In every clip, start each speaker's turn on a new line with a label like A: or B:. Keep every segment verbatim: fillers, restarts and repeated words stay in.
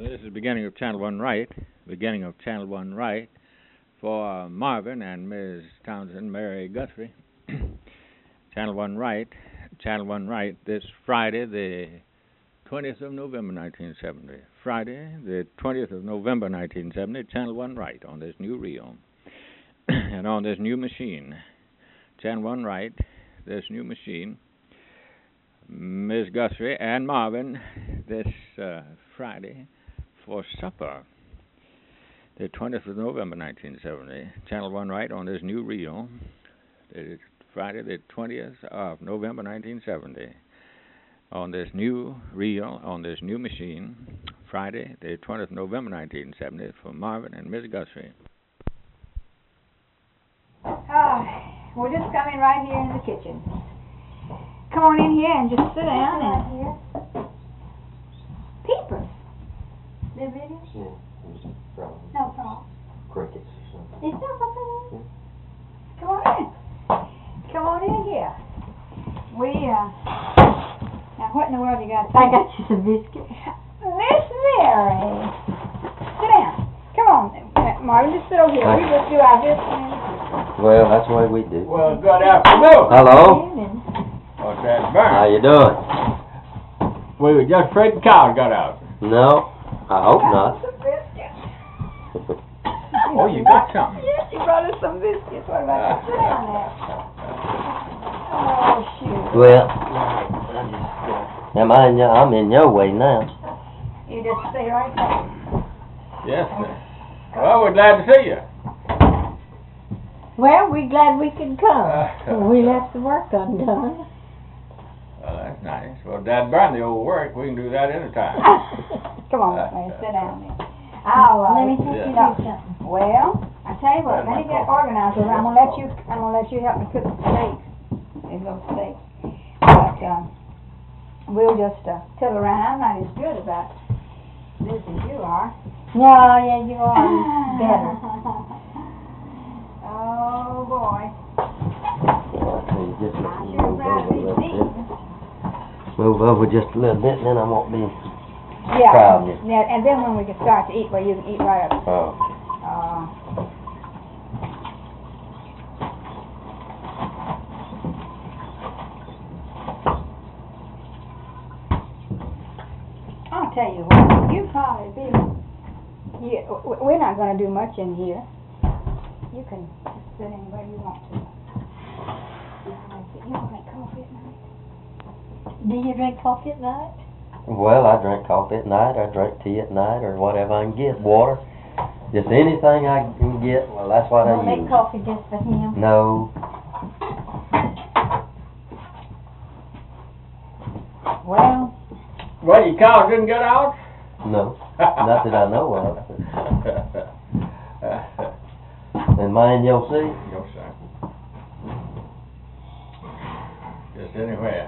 A: This is the beginning of Channel One Right, beginning of Channel One Right for Marvin and Miz Townsend, Mary Guthrie. Channel One Right, Channel One Right this Friday, the twentieth of November, nineteen seventy. Friday, the twentieth of November, nineteen seventy, Channel One Right on this new reel and on this new machine. Channel One Right, this new machine. Miz Guthrie and Marvin this uh, Friday for supper. The twentieth of November, nineteen seventy. Channel One Right on this new reel. It's Friday, the twentieth of November, nineteen seventy. On this new reel, on this new machine. Friday, the twentieth of November, nineteen seventy, for Marvin and Miz Guthrie.
B: Uh, we're just coming right here in the kitchen. Come on in here and just sit down and here. Peepers. They're video?
C: Yeah, there's a problem.
B: No problem.
C: Crickets or something.
B: Is there something in?
C: Yeah.
B: Come on in. Come on in here. We, uh, now what in the world you got?
D: I got you some biscuits.
B: Miss Mary. Sit down. Come on, Marvin, just sit over here. We just do our business.
C: Well, that's the way we do.
E: Well, good afternoon.
C: Hello.
E: What's that,
C: How
E: Burn?
C: you doing?
E: We were just afraid the cow got out.
C: No, I hope not.
B: Some biscuits.
A: Oh, you got something.
B: Yes, he brought us some biscuits. What about that? Sit down there. Oh, shoot.
C: Well, am I in your, I'm in your way now.
B: You just stay right there.
E: Yes, sir. Well, we're glad to see you.
D: Well, we're glad we could come.
E: Uh,
D: we left the work undone.
E: Well, that's nice. Well, Dad burned the old work. We can do that anytime.
B: Come on, man, sit down there. I'll, uh,
D: Let me take
E: yeah.
D: you do something.
B: well, I tell you what, let me get organized over. I'm gonna let you, I'm gonna let you help me cook the steaks. These little steaks. But, uh, we'll just, uh, tell around. I'm not as good about this as you are.
D: No, yeah, you are better.
B: Oh, boy.
C: You just
B: I
C: move
B: sure
C: over
B: proud
C: a
B: of these
C: little bit.
B: beans.
C: Move over just a little bit, and then I won't be
B: Yeah,
C: crowding you.
B: yeah, and then when we can start to eat, well, you can eat right up.
C: Oh.
B: Uh, I'll tell you what, you probably be, yeah, w- we're not gonna do much in here. You can sit anywhere you want to. You wanna make coffee at night?
D: Do you drink coffee at night?
C: Well, I drink coffee at night, I drink tea at night, or whatever I can get. Water. Just anything I can get, well, that's what I
D: Don't
C: use.
D: make coffee just for him.
C: No.
B: Well,
E: Well, your cow didn't get out?
C: No. Not that I know of. And mine you'll see?
E: No, sir. Just anywhere.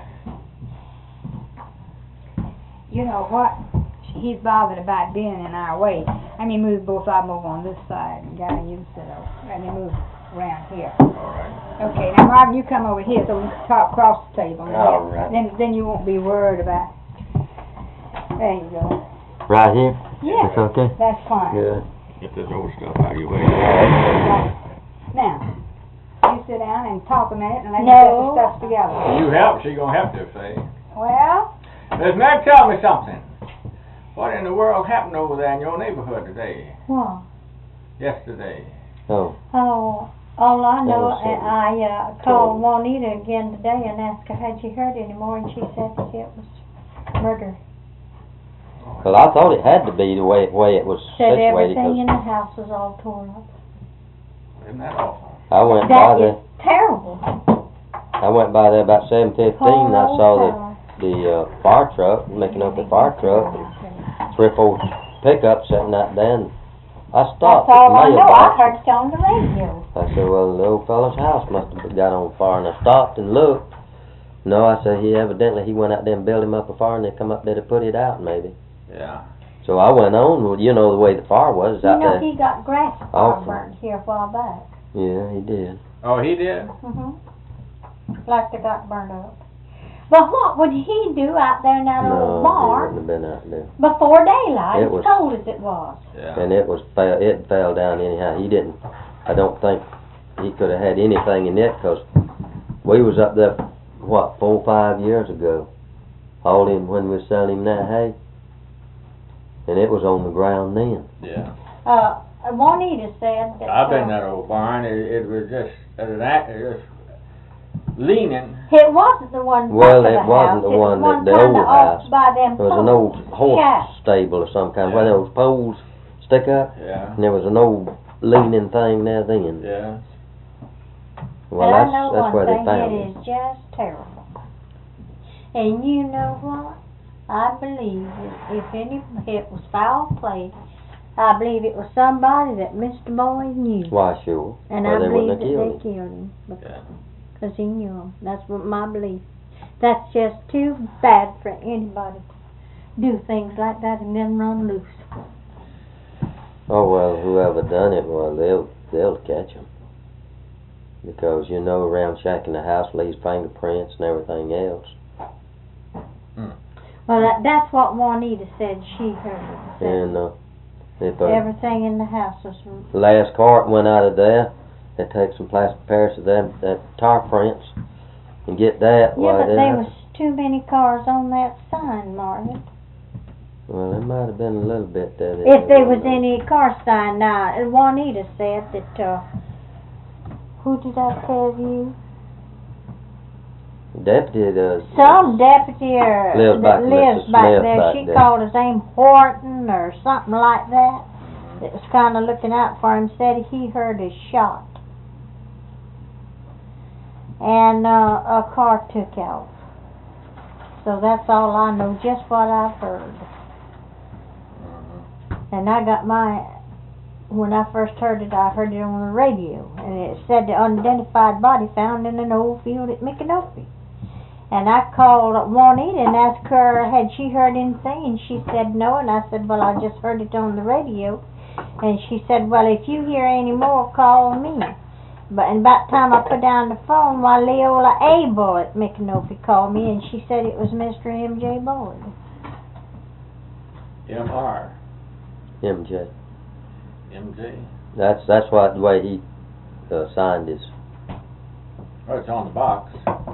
B: you know what? He's bothered about being in our way. Let me move both of them over on this side. Got you sit over. Let me move around here.
E: All right.
B: Okay, now Marvin, you come over here so we can talk across the table. Now.
C: All right.
B: Then, then you won't be worried about. There you go.
C: Right here?
B: Yeah.
C: It's okay?
B: That's fine.
C: Good.
E: Get this old stuff out of your way.
B: Right. Now, you sit down and talk a minute and let me
D: No.
B: get the stuff together.
E: You help, she gonna have to, say.
B: Well,
E: Miss Meg, tell me something. What in the world happened over there in your neighborhood today?
D: What?
E: Yesterday?
C: Oh.
D: Oh, all I know,
C: That was
D: and I uh, called Juanita again today and asked her, had she heard any more, and she said that it was murder.
C: Well, I thought it had to be the way, way it was
D: Said
C: situated.
D: everything in
C: 'Cause
D: the house was all torn up.
E: Isn't that awful?
C: I went by
D: That
C: there,
D: is terrible.
C: I went by there about seven fifteen, and I
D: Poor
C: saw the,
D: fella.
C: the, uh, fire truck, making up the fire truck, and three or four pickups sitting out there, and I
D: That's
C: stopped
D: all
C: at the
D: I know. I
C: mailbox.
D: heard it on the radio.
C: I said, well, the old fellow's house must have got on fire, and I stopped and looked. No, I said, he evidently, he went out there and built him up a fire, and they come up there to put it out, maybe.
E: Yeah.
C: So I went on, well, you know the way the fire was
D: You
C: out
D: know,
C: there.
D: he got grass
C: Awful.
D: burned here a while back.
C: Yeah, he did.
E: Oh, he did?
D: Mm-hmm. Like they got burned up. But what would he do out there in that
C: No,
D: old
C: he
D: barn
C: wouldn't have been out there.
D: before daylight?
C: It
D: It's
C: was-
D: cold as it was.
E: Yeah.
C: And it was fell, it fell down anyhow. He didn't, I don't think he could have had anything in it, 'cause we was up there, what, four or five years ago, hauling when we was selling him that hay. And it was on the ground then.
E: Yeah.
D: Uh, Juanita said that.
E: I've been
D: uh,
E: in that old barn. It, it was just, it was act- it was leaning.
D: It wasn't the one
C: Well,
D: back of
C: it
D: the
C: wasn't
D: house.
C: the
D: It was
C: one that- the
D: kinda
C: old
D: off
C: house.
D: by them
C: It was an old
D: poles.
C: horse
D: Shack.
C: stable or some kind, where
E: Yeah.
C: those poles stick up,
E: Yeah.
C: and there was an old leaning thing there then.
E: Yeah.
C: Well,
D: and
C: that's,
D: I know
C: that's
D: one
C: where they
D: thing,
C: found
D: it
C: him.
D: is just terrible. And you know what? I believe that if any, it was foul play, I believe it was somebody that Mister Boyd knew.
C: Why, sure.
D: And
C: Or
D: I
C: they
D: believe
C: wouldn't
D: that
C: have
D: they
C: killed him.
D: killed him
E: Yeah.
D: because he knew him. That's what my belief. That's just too bad for anybody to do things like that and then run loose.
C: Oh, well, whoever done it, well, they'll, they'll catch him. Because, you know, around Shack in the house leaves fingerprints and everything else.
D: Well, that, that's what Juanita said she heard. Said
C: And, uh, if a
D: everything in the house was.
C: last cart went out of there, they take some plastic pairs of them, that tar prints, and get that.
D: Yeah,
C: why,
D: but
C: they'll
D: there
C: have
D: was too many cars on that sign, Margaret.
C: to- Well, there might have been a little bit there. that
D: If
C: they
D: there was
C: wouldn't know.
D: any car sign now, and Juanita said that, uh, who did I tell you?
C: Deputy does.
D: Some deputy or
C: Lives back
D: that
C: to
D: lives
C: Mister
D: back
C: Smith
D: there,
C: back
D: she
C: there.
D: called his name Horton or something like that. That was kinda looking out for him, said he heard a shot. And, uh, a car took off. So that's all I know, just what I've heard. And I got my, when I first heard it, I heard it on the radio, and it said the unidentified body found in an old field at Micanopy. And I called Juanita and asked her, had she heard anything, and she said no, and I said, well, I just heard it on the radio. And she said, well, if you hear any more, call me. But and about the time I put down the phone, why, Leola Abel at Micanopy called me, and she said it was Mister M J Boyd.
E: M R.
C: M J.
E: M J.
C: That's, that's what, the way he, uh, signed his.
E: Oh, it's on the box.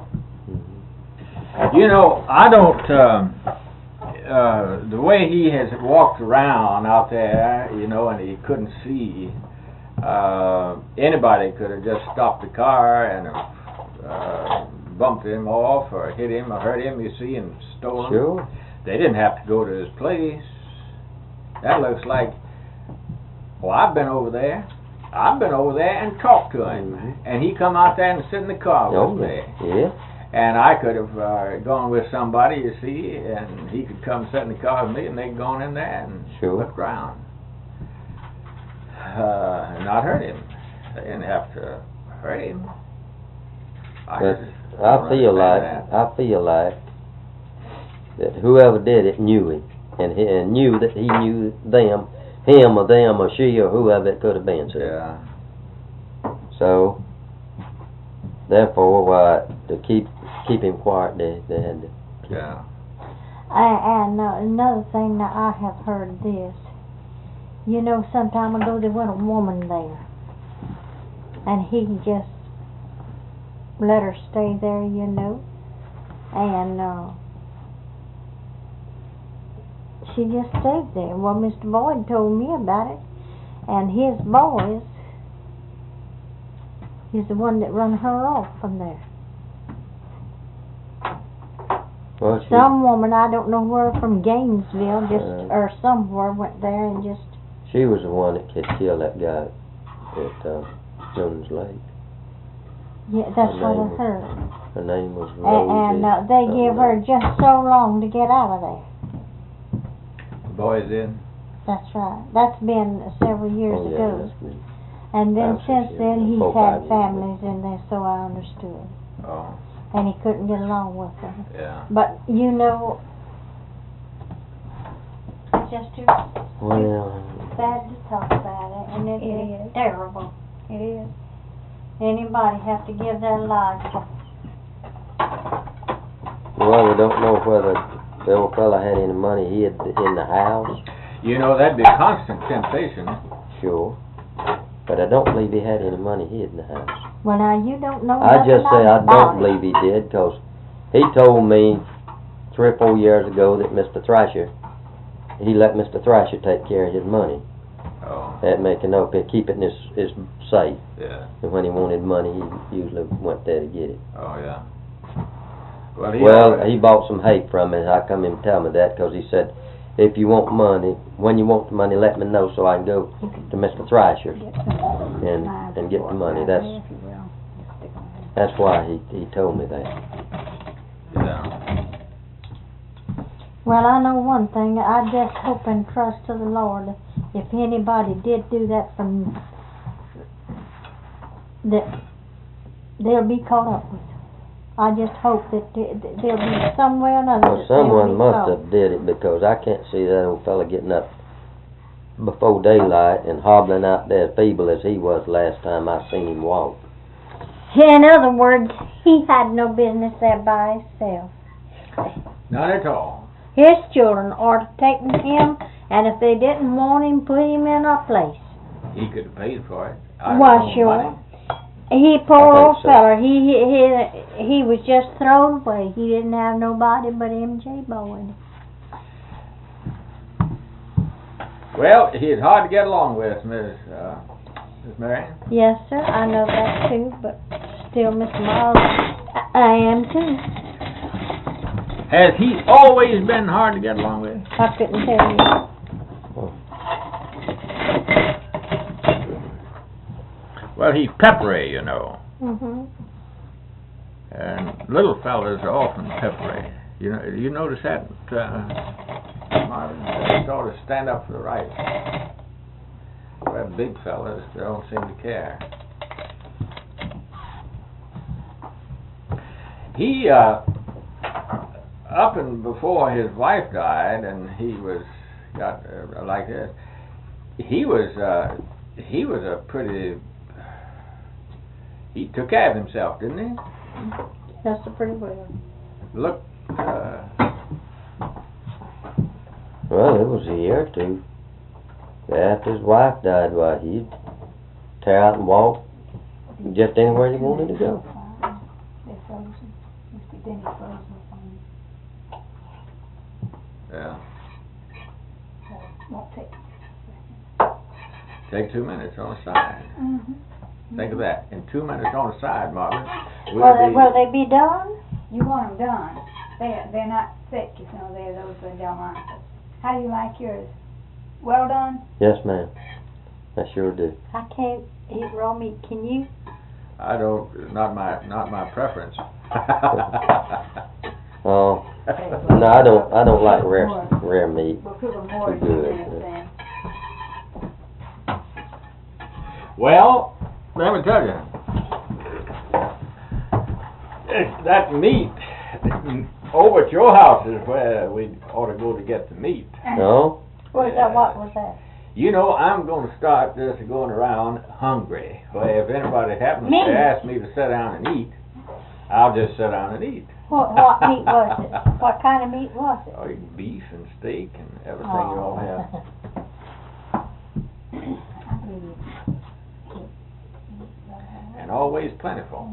C: Mhm.
E: You know, I don't, um, uh, the way he has walked around out there, you know, and he couldn't see, uh, anybody could have just stopped the car and, uh, bumped him off or hit him or hurt him, you see, and stole him.
C: Sure.
E: They didn't have to go to his place. That looks like, well, I've been over there. I've been over there and talked to him.
C: Mhm.
E: And he come out there and sit in the car
C: Oh,
E: with me.
C: yeah.
E: And I could have uh, gone with somebody, you see, and he could come sit in the car with me, and they'd gone in there and
C: Sure.
E: looked around. Uh, and not hurt him. They didn't have to hurt him. I,
C: But
E: just
C: I
E: don't
C: feel like,
E: understand
C: I feel like that whoever did it knew him, and he, and knew that he knew them, him or them or she or whoever it could have been.
E: that.
C: So,
E: Yeah.
C: so therefore, why to keep keep him quiet, they they had to.
E: Yeah.
D: And, and uh, another thing that I have heard this, you know, some time ago there went a woman there, and he just let her stay there, you know, and uh, she just stayed there. Well, Mister Boyd told me about it, and his boys is the one that run her off from there.
C: Well, she,
D: Some woman, I don't know where, from Gainesville, just,
C: Uh,
D: or somewhere, went there and just,
C: she was the one that could kill that guy at uh, Jones Lake.
D: yeah, that's
C: Her
D: what I
C: name was-
D: heard.
C: Her name was
D: A-
C: Rosie.
D: And, uh, they
C: something
D: give her
C: like-
D: just so long to get out of there.
E: The boys in.
D: That's right. That's been several years
C: Oh, yeah,
D: ago.
C: that's been-
D: And then
C: five, six
D: since
C: years
D: then,
C: ago,
D: he's
C: four, five
D: had
C: years ago.
D: families in there, so I understood.
E: Oh,
D: And he couldn't get along with them.
E: yeah.
D: But, you know, it's just too
C: Well,
D: bad to talk about it, and it
B: It
D: is
B: is.
D: terrible.
B: It is.
D: Anybody have to give their lives for
C: well, Well, we don't know whether the old fella had any money hid in the house.
E: You know, that'd be a constant temptation.
C: Sure. But I don't believe he had any money hid in the house.
D: Well, now, you don't know
C: I
D: nothing
C: just say I
D: about
C: don't
D: it.
C: believe he did, 'cause he told me three or four years ago that Mister Thrasher, he let Mister Thrasher take care of his money
E: Oh,
C: at Micanopy, keep it in his, his safe.
E: yeah.
C: And when he wanted money, he usually went there to get it.
E: Oh, yeah. Well, he
C: Well,
E: already-
C: he bought some hay from me. I come him and tell me that, 'cause he said, if you want money, when you want the money, let me know so I can go to Mister Thrasher and and get the money. That's that's why he he told me that.
E: Yeah.
D: Well, I know one thing. I just hope and trust to the Lord, if anybody did do that from, that they'll be caught up with. I just hope that there- that there'll be some way or another
C: Well,
D: that they'll
C: someone
D: be
C: must
D: caught.
C: have did it, because I can't see that old fella getting up before daylight and hobbling out there as feeble as he was last time I seen him walk.
D: In other words, he had no business there by himself.
E: Not at all.
D: His children ought to take him, and if they didn't want him, put him in a place.
E: He could have paid for it. I
D: Why,
E: don't know
D: sure.
E: money.
D: He, poor
C: I think
D: old
C: so.
D: feller, he, he, he, he was just thrown away. He didn't have nobody but M J Boyd.
E: Well, he's hard to get along with, Miss Uh, Miss Marion.
D: Yes, sir, I know that too, but still, Mister Miles, I, I am too.
E: Has he always been hard to get along with?
D: I couldn't tell you.
E: Well, he's peppery, you know,
D: Mm-hmm.
E: and little fellas are often peppery. You know, you notice that, uh, Marvin? They sort of stand up for the right. Well, big fellas, they don't seem to care. He, uh, up and before his wife died, and he was got uh, like this. He was, uh, he was a pretty. He took care of himself, didn't he?
D: That's a pretty well.
E: Look, uh,
C: Well, it was a year or two after his wife died. Why, he'd tear out and walk just anywhere he wanted to go.
B: They're frozen. Must be Denny frozen on.
E: yeah.
B: Won't take.
E: Take two minutes on the side.
B: Mm-hmm.
E: Think of that. In two minutes on the side, Marvin. We'll
D: Will they,
E: be-
D: will they be done?
B: You want them done. They're, they're not thick, you know, they're those uh, Delmontes. How do you like yours? Well done?
C: Yes, ma'am. I sure do.
D: I can't eat raw meat. Can you?
E: I don't. Not my. Not my preference.
C: Oh, no, I don't. I don't like rare rare meat.
B: We'll cook them more
C: Too
B: in
C: good,
B: minutes
C: yeah.
B: then.
E: Well, let me tell you, it's that meat over at your house is where we ought to go to get the meat.
C: No?
D: What is that? What was that?
E: You know, I'm going to start this going around hungry. Well, if anybody happens
D: Me?
E: to ask me to sit down and eat, I'll just sit down and eat.
D: What, what meat was it? What kind of meat was it?
E: Oh, you can beef and steak and everything you all have. And always plentiful.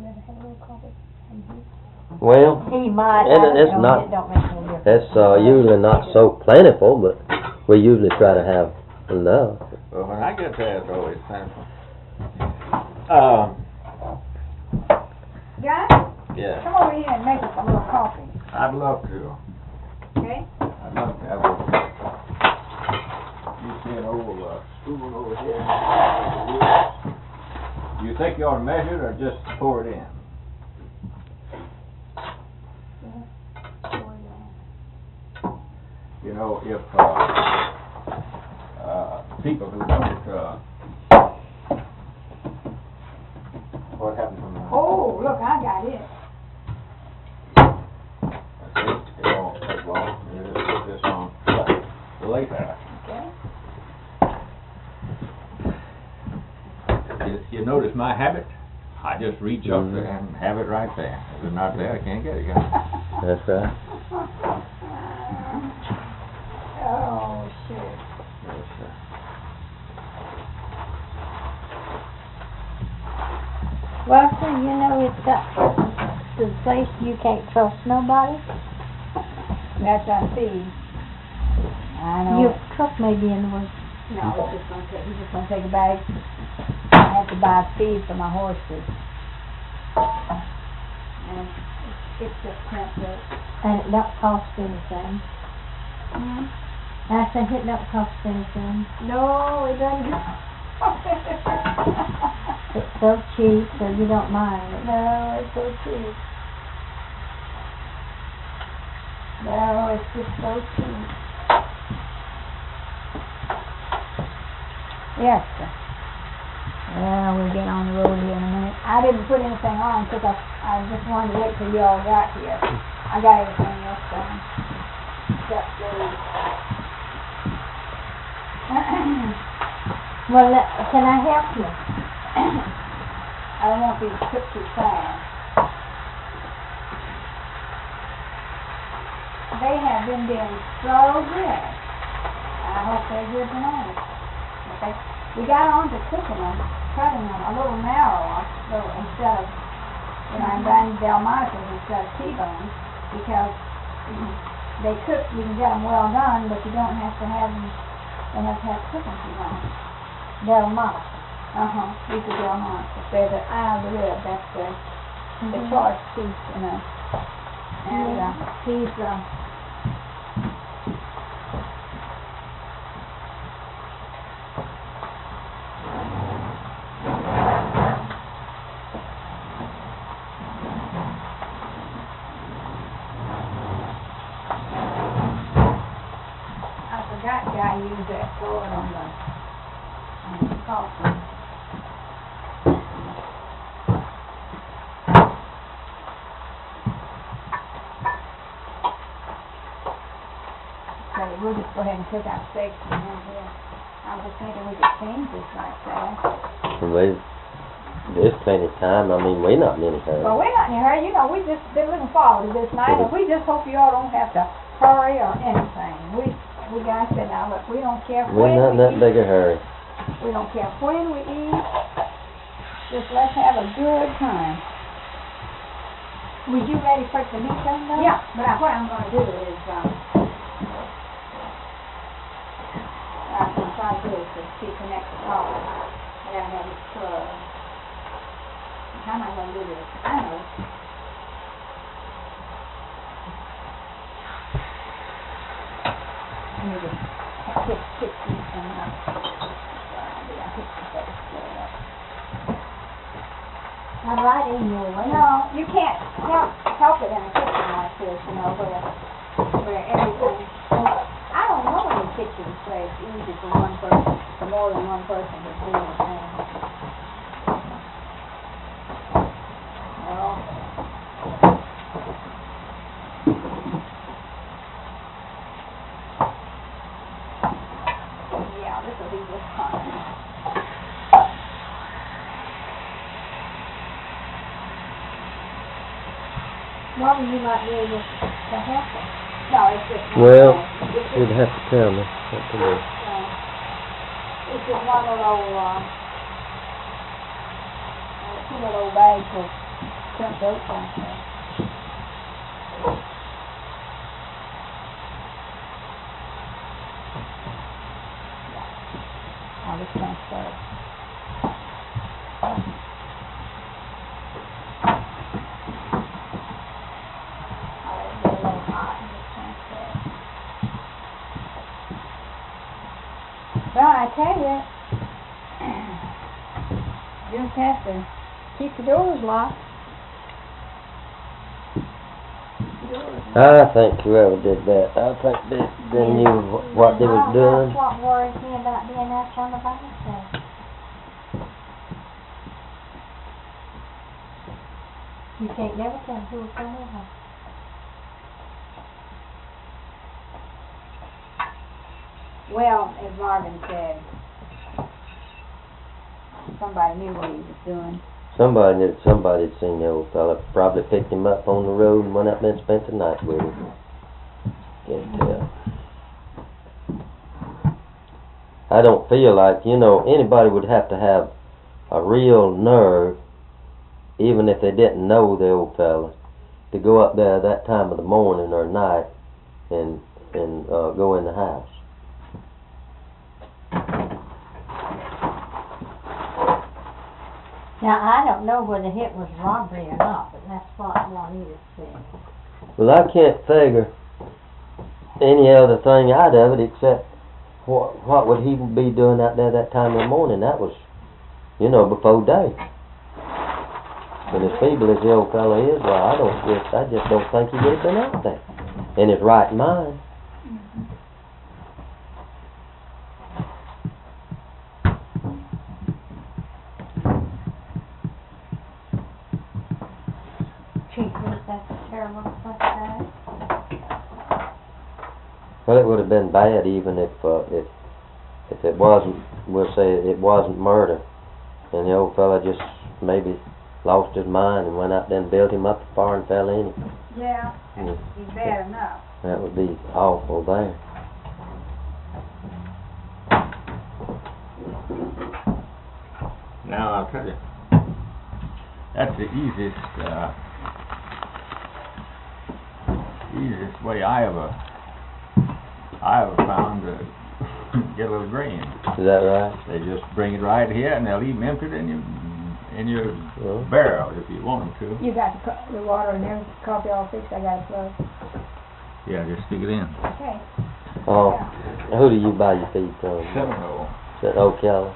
C: Well,
D: He might.
C: And
D: I
C: it's
D: don't-
C: not-
D: It don't make any difference.
C: that's uh, usually not so plentiful, but we usually try to have enough.
E: Well, when I get there, it's always plentiful. Um,
B: Guys,
E: yeah,
B: come over here and make us a little coffee,
E: I'd love to.
B: okay?
E: I'd love to have a, you see an old uh, spoon over here. You think you ought to measure it or just pour it in? You know, if, uh, uh, people who don't, uh, what happened to my...
B: Oh, look, I got it.
E: It won't take long. You just put this on the later.
B: Okay.
E: You, you notice my habit? I just reach up
C: Mhm.
E: there and have it right there. If it's not there, I can't get it. Can I?
C: That's right.
B: Oh, shit.
C: Yes, sir.
D: Well, sir, you know, it's got to the place you can't trust nobody.
B: That's I see. I know.
D: Your truck may be in the way.
B: No, it's just gonna take, he's just gonna take a bag. I have to buy feed for my horses. And it's, it's just cramped up.
D: And it don't cost anything.
B: Hmm?
D: I said it don't cost anything.
B: No, it doesn't.
D: It's so cheap, so you don't mind it.
B: No, it's so cheap. No, it's just so cheap. Yes, sir. Well, we'll get on the road here in a minute. I didn't put anything on because I, I just wanted to wait till you all got here. I got everything else done. Except those.
D: Well, let, can I help you?
B: I don't want these trip too fast. They have been doing so good. I hope they're good tonight. Okay. We got on to cooking them, cutting them a little narrower, so instead of, you know, I'm buying Delmontes instead of T-bones, because they cook, you can get them well done, but you don't have to have them, they have to have cooking too long.
D: Delmonte.
B: Uh-huh, these are Delmontes. They're the eye of the rib, that's the, the
D: Mhm.
B: choice piece, you know. And, uh, he's, uh, I forgot I used that sword on the, on the coffee. Okay, we'll just go ahead and cook our steaks and then we'll, I was just thinking we could change this right there.
C: And we, there's plenty of time. I mean, we're not in any hurry.
B: Well, we're not in a hurry, you know, we just been looking forward to this night, and we just hope you all don't have to hurry or anything. We, we guys said, now, look, we don't care
C: We're
B: when
C: not in
B: we
C: that
B: eat,
C: big a hurry.
B: we don't care when we eat, just let's have a good time.
D: Was you ready for the meat done though?
B: Yeah, but I, what I'm gonna do is, um, I'm gonna try to do is to see connect the power. I gotta have it plugged. How am I gonna do this? I know. Let me just hit, hit these things up. I hit the first one up.
D: I'm right in your way.
B: No, you can't help, help it in a kitchen like this, you know, where, where everything, I don't know any kitchens where it's easy for one person, for more than one person to do the thing. Well, yeah, this will be just fine.
D: Well, you might be able to help us.
B: No, it's just. one
C: Well,
B: thing. It's just,
C: you'd have to tell me what to do.
B: uh, it's just one little, uh, uh, two little bags of shrimp oats like that. I'll just transfer it. I'll let it get a little hot and just transfer it. Well, I tell you, you just have to keep the doors locked. Keep the doors locked.
C: I think whoever did that, I think they, they knew wh- what they was doing.
D: That's what worries me about being out on the backside. You can't never tell who's going to have.
B: Well, as Marvin said, somebody knew what he was doing.
C: Somebody, knew- somebody had seen the old fella, probably picked him up on the road and went up there and spent the night with him. Can't tell. I don't feel like, you know, anybody would have to have a real nerve, even if they didn't know the old fella, to go up there that time of the morning or night and and uh, go in the house.
D: Now, I don't know whether it was robbery or not, but that's what Juanita said.
C: Well, I can't figure any other thing out of it except what what would he be doing out there that time of the morning? That was, you know, before day. And as feeble as the old fellow is, well, I don't just, I just don't think he would have been out there in his right mind.
D: Chief, was that terrible like that?
C: Well, it would have been bad even if uh, if if it wasn't, we'll say it wasn't murder, and the old fella just maybe lost his mind and went out there and built him up a fire and fell in him.
B: Yeah,
C: Yeah.
B: he's bad enough.
C: That would be awful there.
E: Now, I'll tell you, that's the easiest, uh, easiest way I ever, I ever found to get a little grain.
C: Is that right?
E: They just bring it right here and they'll even empty it in your, in your
C: Well,
E: barrel if you want them to.
B: You got the, co- the water and everything, coffee all fixed, I got it plugged.
E: Yeah, just stick it in.
B: Okay.
C: oh, who do you buy your feed from?
E: Seminole.
C: Is that Ocala?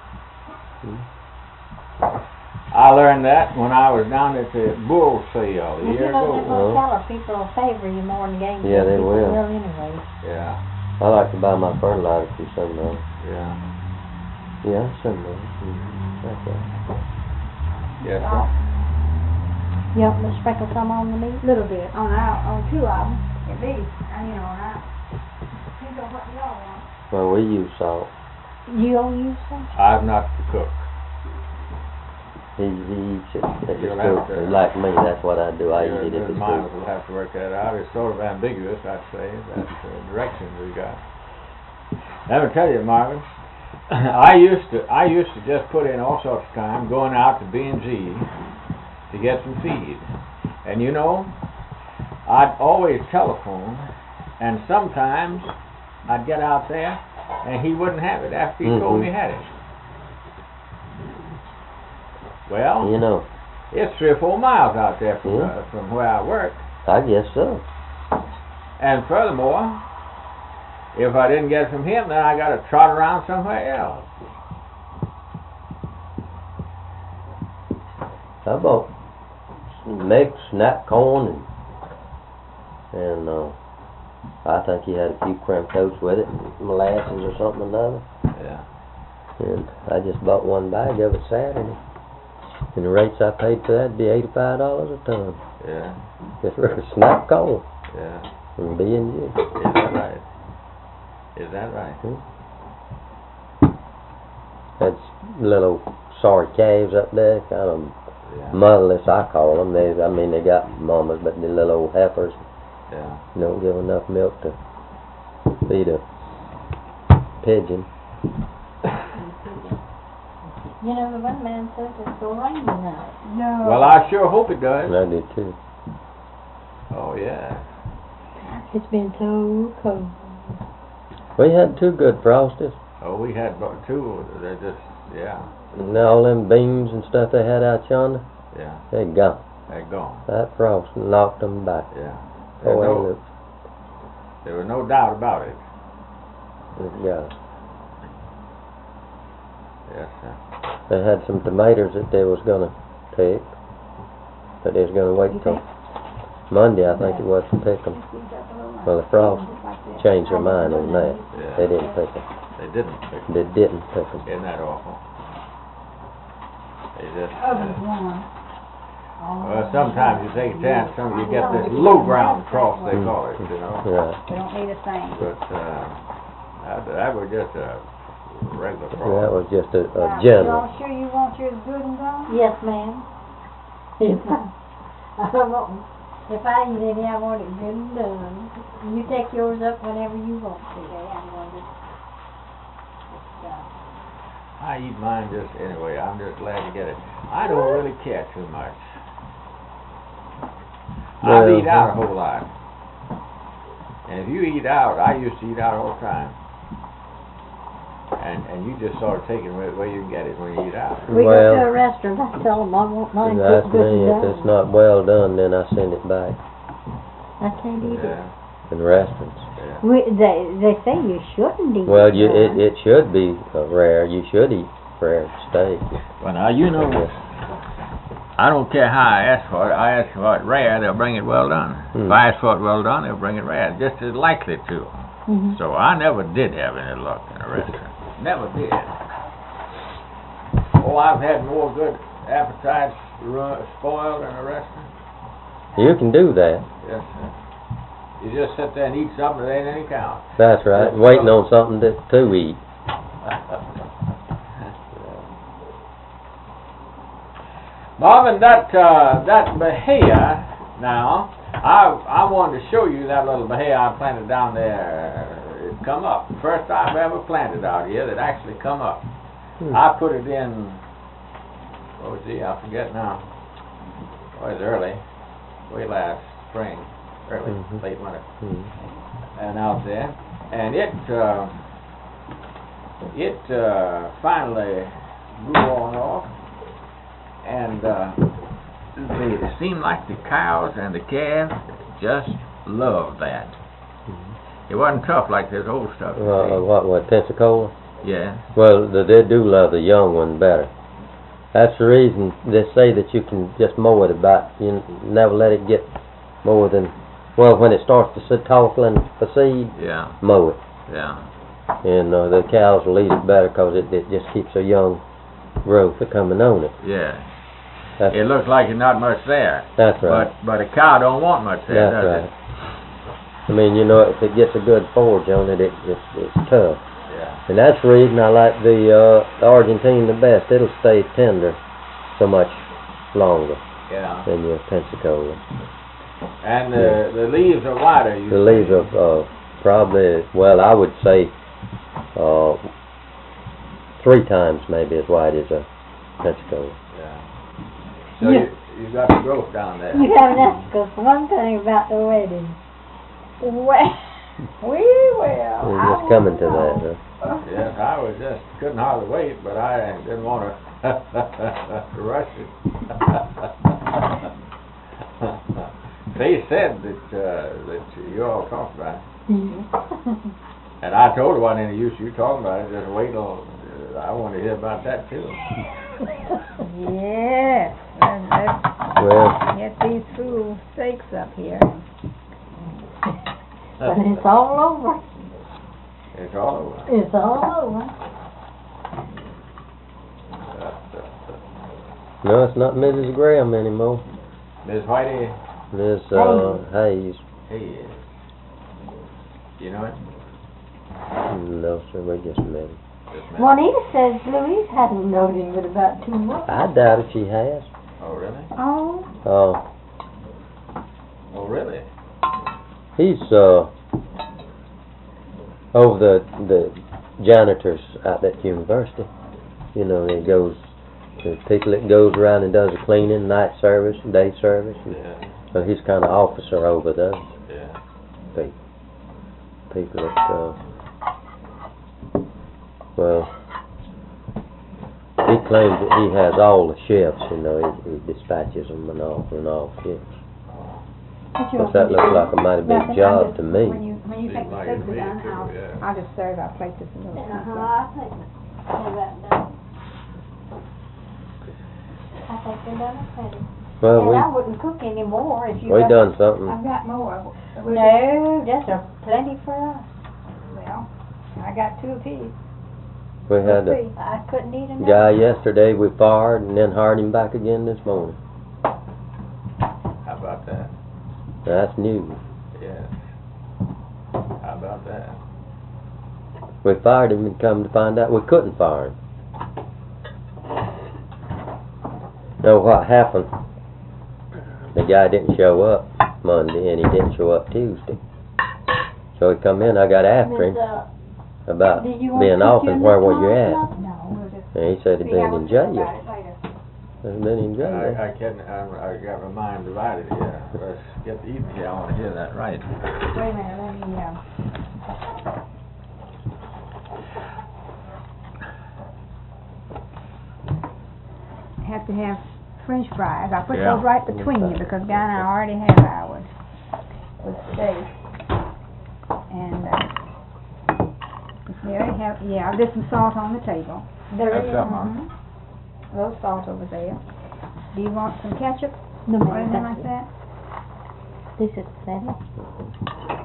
E: I learned that when I was down at the bull sale a
D: Well,
E: year
D: you know, them
E: ago.
D: hotel people will favor you more than game.
C: Yeah, they
D: people
C: will.
D: will anyway.
E: Yeah,
C: I like to buy my fertilizer through Sunrise.
E: yeah.
C: Yeah, Sunrise. Mm-hmm. That's right.
E: Yes, sir.
D: You want me to sprinkle some on the meat?
B: Little bit, on out, on two of them, at least, and you know, and I, depends on what y'all want.
C: Well, we use salt.
D: You don't use some?
E: I'm not the cook.
C: He, he eats it at the
E: You'll have
C: store.
E: to-
C: Like me, that's what I do. I
E: Your
C: eat it at the
E: good minds
C: store.
E: will have to work that out. It's sort of ambiguous, I'd say, that uh, direction we got. Let me tell you, Marvin, I used to, I used to just put in all sorts of time going out to B and G to get some feed. And you know, I'd always telephone, and sometimes I'd get out there and he wouldn't have it after he told
C: Mhm.
E: me he had it. Well,
C: You know,
E: it's three or four miles out there from,
C: Yeah.
E: uh, from where I work.
C: I guess so.
E: And furthermore, if I didn't get it from him, then I got to trot around somewhere else.
C: I bought some mix, snap corn, and and uh, I think he had a few crumb coats with it, and molasses or something or another.
E: Yeah.
C: And I just bought one bag of it Saturday. And the rates I paid for that would be eighty-five dollars a ton.
E: Yeah.
C: Just for snap corn
E: Yeah.
C: from B and G.
E: Is that right? Is that right?
C: That's little sorry calves up there, kind of
E: Yeah.
C: motherless, I call them. They, I mean, they got mamas, but the little old heifers
E: Yeah.
C: don't give enough milk to feed a pigeon.
D: You know, the one man says it's going to rain tonight.
B: No.
E: Well, I sure hope it does.
C: And I do too.
E: Oh, yeah.
D: It's been so cold.
C: We had two good frosties.
E: Oh, we had bo- two. They're just, yeah.
C: And all them beans and stuff they had out yonder,
E: Yeah.
C: they gone.
E: They're gone.
C: That frost knocked them back.
E: Yeah.
C: Oh,
E: There,
C: well,
E: no, there was no doubt about it.
C: it gone.
E: Yes, sir.
C: They had some tomatoes that they was gonna pick, but they was gonna wait till Monday, I think it was, to pick them. Well, the frost changed their mind on that.
E: Yeah.
C: They didn't pick them.
E: They didn't pick
C: They didn't pick them.
E: Isn't that awful? They just.
B: Other
E: Uh,
B: one.
E: well, sometimes you take a chance. Some you get this low ground cross, they call it. You know.
C: Right.
B: They don't need a thing.
E: But uh, that, that was just a regular
C: That
E: frog.
C: was just a, a
B: Now,
C: general.
B: You sure you want yours good and gone?
D: Yes, ma'am. If I, I want, if I eat any, I want it good and done. You take yours up whenever you want to.
B: Okay, I'm going to just, uh,
E: I eat mine just anyway. I'm just glad to get it. I don't really care too much. I
C: Well,
E: eat out a whole lot. And if you eat out, I used to eat out all the time. And and you just sort of take it where, where you can get it when you eat out.
D: We
C: Well,
D: go to a restaurant, I tell them I want mine
C: That's
D: cooked good
C: me.
D: and
C: If
D: done.
C: it's not well done, then I send it back
D: I can't eat it.
E: Yeah,
C: in restaurants.
E: yeah.
D: We, they, they say you shouldn't eat
C: Well, you,
D: done.
C: it, it should be uh, rare. You should eat rare steak.
E: Well, now, you know, I don't care how I ask for it. I ask for it rare, they'll bring it well done.
C: Hmm.
E: If I ask for it well done, they'll bring it rare. Just as likely to.
D: Mhm.
E: So I never did have any luck in a restaurant. Never did. Oh, I've had more good appetites ru- spoiled in a restaurant.
C: You can do that.
E: Yes, sir. You just sit there and eat something that ain't any count.
C: That's right. Waiting on something to, to eat.
E: Marvin, that uh, that bahia now, I I wanted to show you that little bahia I planted down there. It come up. First time I ever planted out here that actually come up.
C: Hmm.
E: I put it in. What was it? I forget now. Oh, it was early, way last spring, early,
C: Mhm.
E: late winter,
C: Hmm.
E: and out there, and it uh, it uh, finally grew on off. And uh, they, it seemed like the cows and the calves just loved that. It wasn't tough like this old stuff. you
C: Uh,
E: see.
C: what, what, Pensacola?
E: Yeah.
C: Well, th- they do love the young one better. That's the reason they say that you can just mow it about, you n- never let it get more than, well, when it starts to sit toppling for seed,
E: Yeah.
C: mow it.
E: Yeah.
C: And uh, the cows will eat it better because it, it just keeps a young growth of coming on it.
E: Yeah.
C: That's,
E: It looks like there's not much there.
C: that's right.
E: But but a cow don't want much there,
C: That's
E: does
C: right. I mean, you know, if it gets a good forage on it, it it's, it's tough.
E: it? Yeah.
C: And that's the reason I like the, uh, the Argentine the best. It'll stay tender so much longer
E: Yeah.
C: than your Pensacola.
E: And the the leaves are wider. You
C: The
E: say.
C: leaves are uh, probably, well, I would say uh, three times maybe as wide as a Pensacola.
E: Yeah. So
D: Yeah.
E: you you got the growth down there.
D: You haven't asked us one thing about the wedding.
B: well, we will.
C: We're
B: I
C: just coming to
B: won't
C: that, huh?
B: know.
E: Yes, I was just couldn't hardly wait, but I didn't want to rush it. They said that uh, that you all talked about it, and I told her wasn't any use you talking about it. Just wait till uh, I want to hear about that too.
B: Yes, and let's
C: Well,
B: get these fool steaks up here.
D: But it's all over.
E: It's all over.
D: It's all over.
C: no, it's not Missus Graham anymore.
E: Miss Whitey,
C: Miss uh, Hayes.
E: hey, you know it?
C: No, sir, we just met him.
E: Just met-
D: Juanita says Louise hadn't known him but about two months.
C: I doubt if she has.
E: Oh really?
B: Oh,
C: Oh,
E: Oh really?
C: he's uh over the the janitors at that university. You know, he goes the people that goes around and does the cleaning, night service, day service. And
E: Yeah,
C: so he's kind of officer over those
E: yeah.
C: people. People that uh, well, he claims that he has all the shifts. You know, he, he dispatches them and all and all shifts.
D: What you
C: What's that look like a mighty big
B: nothing, I
C: job
B: just-
C: to me.
B: When you, when you take
E: Seems
B: the
E: like it
B: steaks
E: to me,
B: down,
E: too,
B: I'll,
E: yeah.
B: I'll just serve, I'll plate this in those.
D: Uh-huh, I think, how about that? I think they're done plenty.
C: Well,
D: And
C: we
D: I wouldn't cook anymore if you
C: we
D: got-
C: done something.
B: I've got more.
D: No, that's a plenty for us.
B: Well, I got two apiece.
C: We had a
B: See.
D: I couldn't eat enough.
C: guy yesterday we fired and then hired him back again this morning.
E: How about that?
C: That's new.
E: Yes. How about that?
C: We fired him and come to find out we couldn't fire him. Know what happened? The guy didn't show up Monday and he didn't show up Tuesday. So he come in, I got after him
D: Miss, uh,
C: about
D: did you want
C: being
D: to
C: off
D: put you
C: and
D: in
C: where
D: the
C: were you
D: car?
C: at?
B: No, we'll just
C: And he said he'd
B: see
C: been
B: how
C: in
B: we feel
C: jail.
B: about it later.
C: He'd been in jail.
E: I, I can't, I, I got my mind divided here. Let's get the evening here, I wanna hear that right.
B: Wait a minute, let me, uh, have to have french fries. I put
E: Yeah.
B: those right between you because Guy and I already have ours with steak. And, uh, if they already have, yeah, there's some salt on the table.
D: There
E: That's
D: is.
E: something, huh?
B: Mhm. A little salt over there. Do you want some ketchup
D: No,
B: or
D: ma'am,
B: anything
D: thank
B: like
D: you.
B: that?
D: This is better.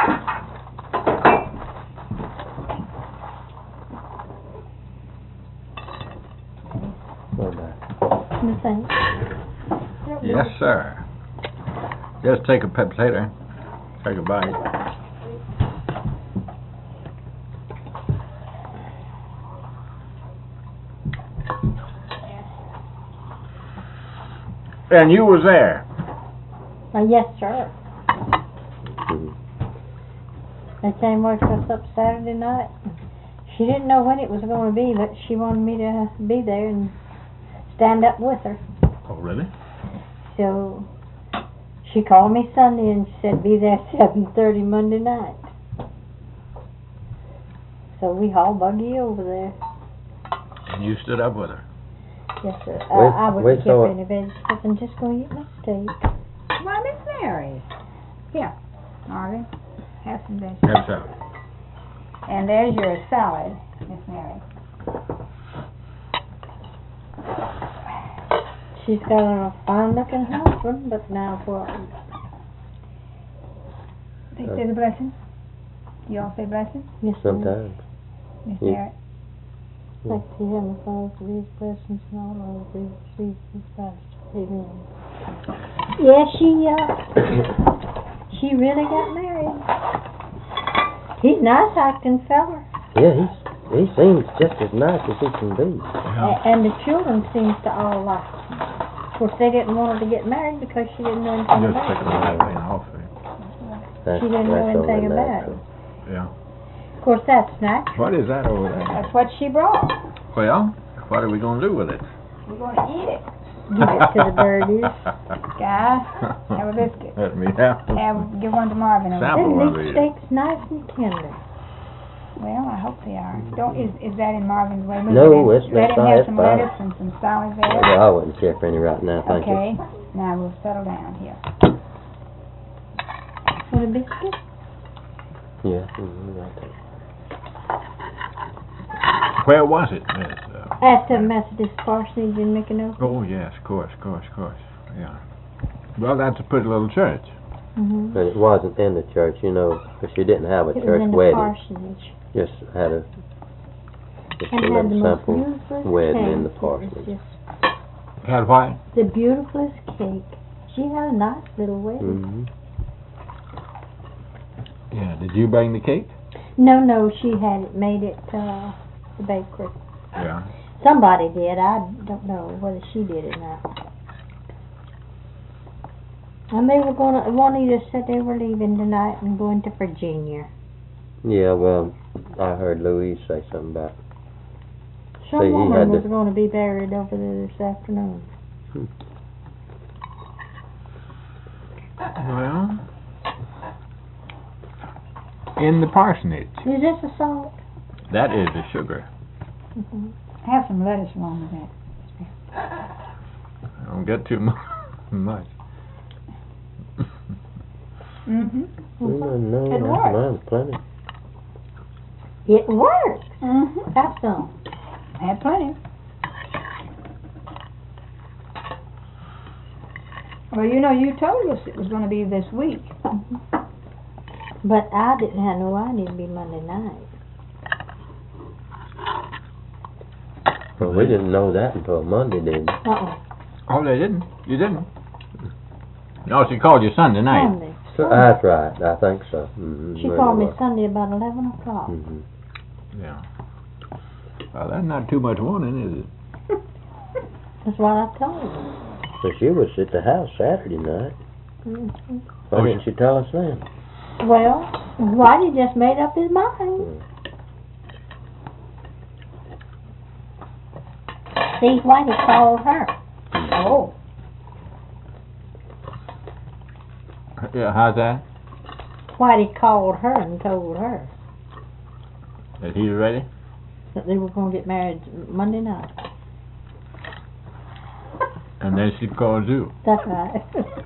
C: What about?
D: No, thanks.
E: Yes, sir. Just take a potato, take a bite. And you was there?
D: Uh, yes, sir.
C: Mhm.
D: They came watch us up Saturday night. She didn't know when it was going to be, but she wanted me to be there and stand up with her.
E: Oh, really?
D: So she called me Sunday and said be there seven thirty Monday night. So we hauled buggy over there.
E: And you stood up with her?
D: Yes, sir.
C: We-
D: Uh, I
C: we
D: wouldn't
C: saw
D: keep
C: it.
D: any vegetables. I'm just going to eat my steak.
B: Why, Miss Mary. Here, Marvin, have some vegetables.
E: Have some.
B: And there's your salad, Miss Mary.
D: She's got a fine-looking husband, but now what?
B: They say the blessing. You all say blessing,
D: Yes, ma'am.
C: Sometimes.
B: Miss
C: Yeah.
B: Mary.
D: Thank you, Heavenly Father, for these blessings and all of these Jesus Christ. Amen. Yeah, she, uh, she really got married. He's a nice acting feller.
C: Yeah, he's he seems just as nice as he can be.
D: A- and the children seems to all like him. Of course, they didn't want her to get married because she didn't know anything
E: Just
D: about
E: take
D: it.
E: a bite off it.
C: That's,
D: She didn't know
C: that's only
D: anything about
C: natural.
D: it.
E: Yeah.
D: Of course, that's natural.
E: What is that over there?
B: That's what she brought.
E: Well, what are we gonna do with it?
B: We're gonna eat it.
D: Give it to the birdies.
B: Guy, have a biscuit.
E: Let me have.
B: Have, give one to Marvin. over
E: Sample.
D: Then
E: one of
D: these
E: these.
D: steaks nice and tender.
B: Well, I hope they are. Don't, is, is that in Marvin's way?
C: No,
B: Let
C: it's
B: him- Let
C: not-
B: him have
C: it's
B: some
C: fine.
B: lettuce and some salad
C: Well,
B: there.
C: I wouldn't care for any right now, thank you.
B: Okay, now we'll settle down here.
D: Want a biscuit?
C: Yeah. mhm, right there.
E: Where was it, Miss? Uh,
D: At the Methodist parsonage in Mickanoe.
E: oh, yes, of course, of course, of course. Yeah. Well, that's a pretty little church.
D: Mm-hmm.
C: But it wasn't in the church, you know, because she didn't have a
D: It was
C: church
D: in the
C: wedding.
D: parsonage.
C: Just had a just a
D: And had the
C: little
D: most
C: simple
D: beautiful
C: wedding in the
D: cake. It was
C: parsonage.
D: just
E: Had what?
D: the beautifulest cake. She had a nice little wedding.
C: Mhm.
E: Yeah. Did you bring the cake?
D: No, no, she had it made at uh, the bakery.
E: Yeah.
D: Somebody did. I don't know whether she did or not. And they were gonna. Juanita said they were leaving tonight and going to Virginia.
C: Yeah, well, I heard Louise say something about.
D: Some
C: So you
D: woman
C: had
D: was
C: to-
D: going to be buried over there this afternoon.
E: Well, in the parsonage.
D: Is this a salt?
E: That is the sugar.
D: Mm-hmm.
B: Have some lettuce along with that.
E: Don't get too mu- much.
B: Mm-hmm.
C: No, no,
B: It
C: no,
B: works.
C: mine's plenty.
D: It works.
B: Mm-hmm.
D: Have some.
B: Had plenty. Well, you know, you told us it was gonna be this week.
D: Mm-hmm. But I didn't have no idea it'd be Monday night.
C: Well, we didn't know that until Monday, did we?
D: Uh-uh.
E: Oh, they didn't? You didn't? No, she called you Sunday night.
D: Sunday.
C: So, that's right, I think so. Mm-hmm.
D: She called me Sunday about eleven o'clock.
C: Mm-hmm.
E: Yeah. Well, that's not too much warning, is it?
D: That's what I told her.
C: So she was at the house Saturday night.
D: Mm-hmm.
C: Why
E: Oh,
C: didn't she tell us then?
D: Well, Whitey just made up his mind.
C: Mm.
D: See, Whitey called her.
B: Oh,
E: Yeah, how's that?
D: Whitey called her and told her
E: Is he ready?
D: that they were going to get married Monday night.
E: And then she called you.
D: That's right.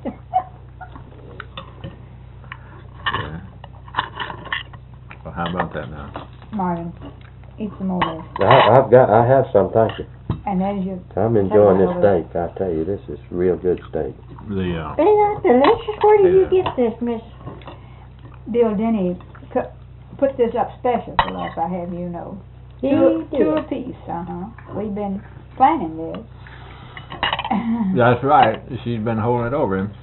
E: Yeah. Well, how about that now?
B: Marvin, eat some more of this.
C: I, I've got, I have some, thank you.
B: And there's your,
C: I'm enjoying this
B: Over.
C: steak, I tell you, this is real good steak.
E: The, uh,
D: Ain't that delicious? Where did you
E: Yeah.
D: get this, Miss?
B: Bill Denny cu- put this up special for us, I have you know.
D: He
B: Two,
D: did.
B: two apiece, uh-huh. We've been planning this.
E: that's right. She's been holding it over him,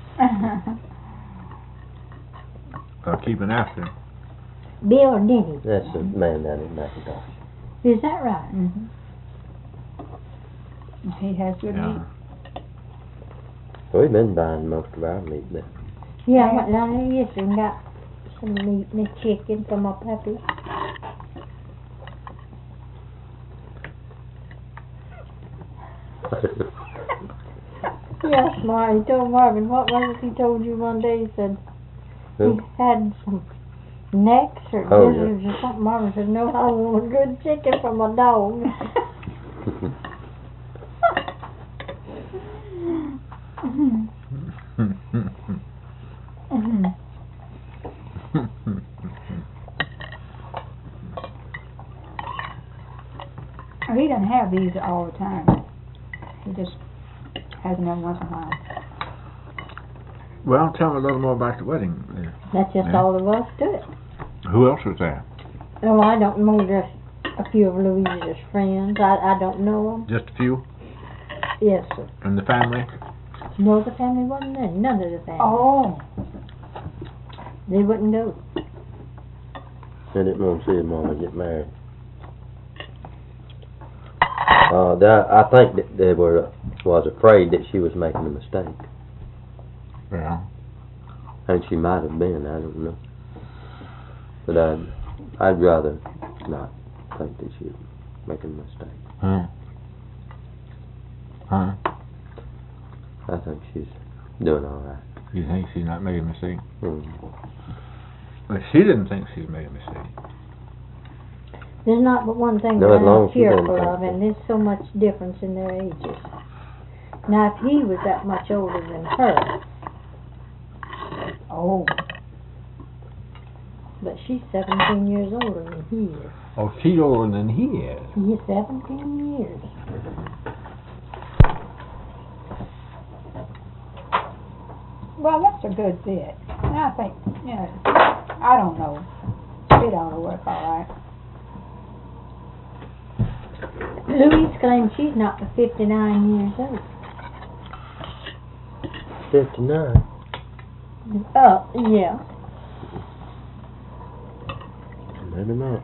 E: or keeping after him.
D: Bill Denny.
C: That's the man down in McIntosh.
D: Is that right?
B: Mhm. He has good meat.
E: Yeah.
C: We've been buying most of our meat now.
D: Yeah, I went down there yesterday and got some meat and a chicken from my puppy. Yeah, smart. He told Marvin, what was it he told you one day? He said
C: Who?
D: he had some necks or
C: Oh, yeah.
D: gizzards or something. Marvin said, no, I want a good chicken from my dog.
B: He doesn't have these all the time. He just has them every once in a while.
E: Well, tell me a little more about the wedding. uh,
D: That's just
E: Yeah.
D: all there was to it.
E: Who else was there?
D: Oh, I don't know, just a few of Louise's friends. I, I don't know them.
E: Just a few
D: Yes, sir.
E: in the family?
D: No, the family wasn't there. None of the family.
B: Oh,
D: They wouldn't go.
C: They didn't want to see his mama get married. Uh, that, I think that they were, was afraid that she was making a mistake.
E: Yeah.
C: And she might have been, I don't know. But I'd, I'd rather not think that she was making a mistake.
E: Huh? Huh?
C: I think she's doing all right.
E: You think she's not making a mistake?
C: Mm.
E: Well, she didn't think she was making a mistake.
D: There's not but one thing
C: No,
D: that
C: as long
D: I'm
C: as she doesn't
D: fearful
C: think
D: of,
C: so.
D: and there's so much difference in their ages. Now, if he was that much older than her,
B: oh,
D: but she's seventeen years older than he is.
E: Oh, she's older than he is.
D: He's seventeen years.
B: well, that's a good fit. And I think, you know, I don't know. It ought to work all right.
D: Louise claims she's not but fifty-nine years old.
C: Fifty-nine.
D: Oh, yeah.
C: Maybe not.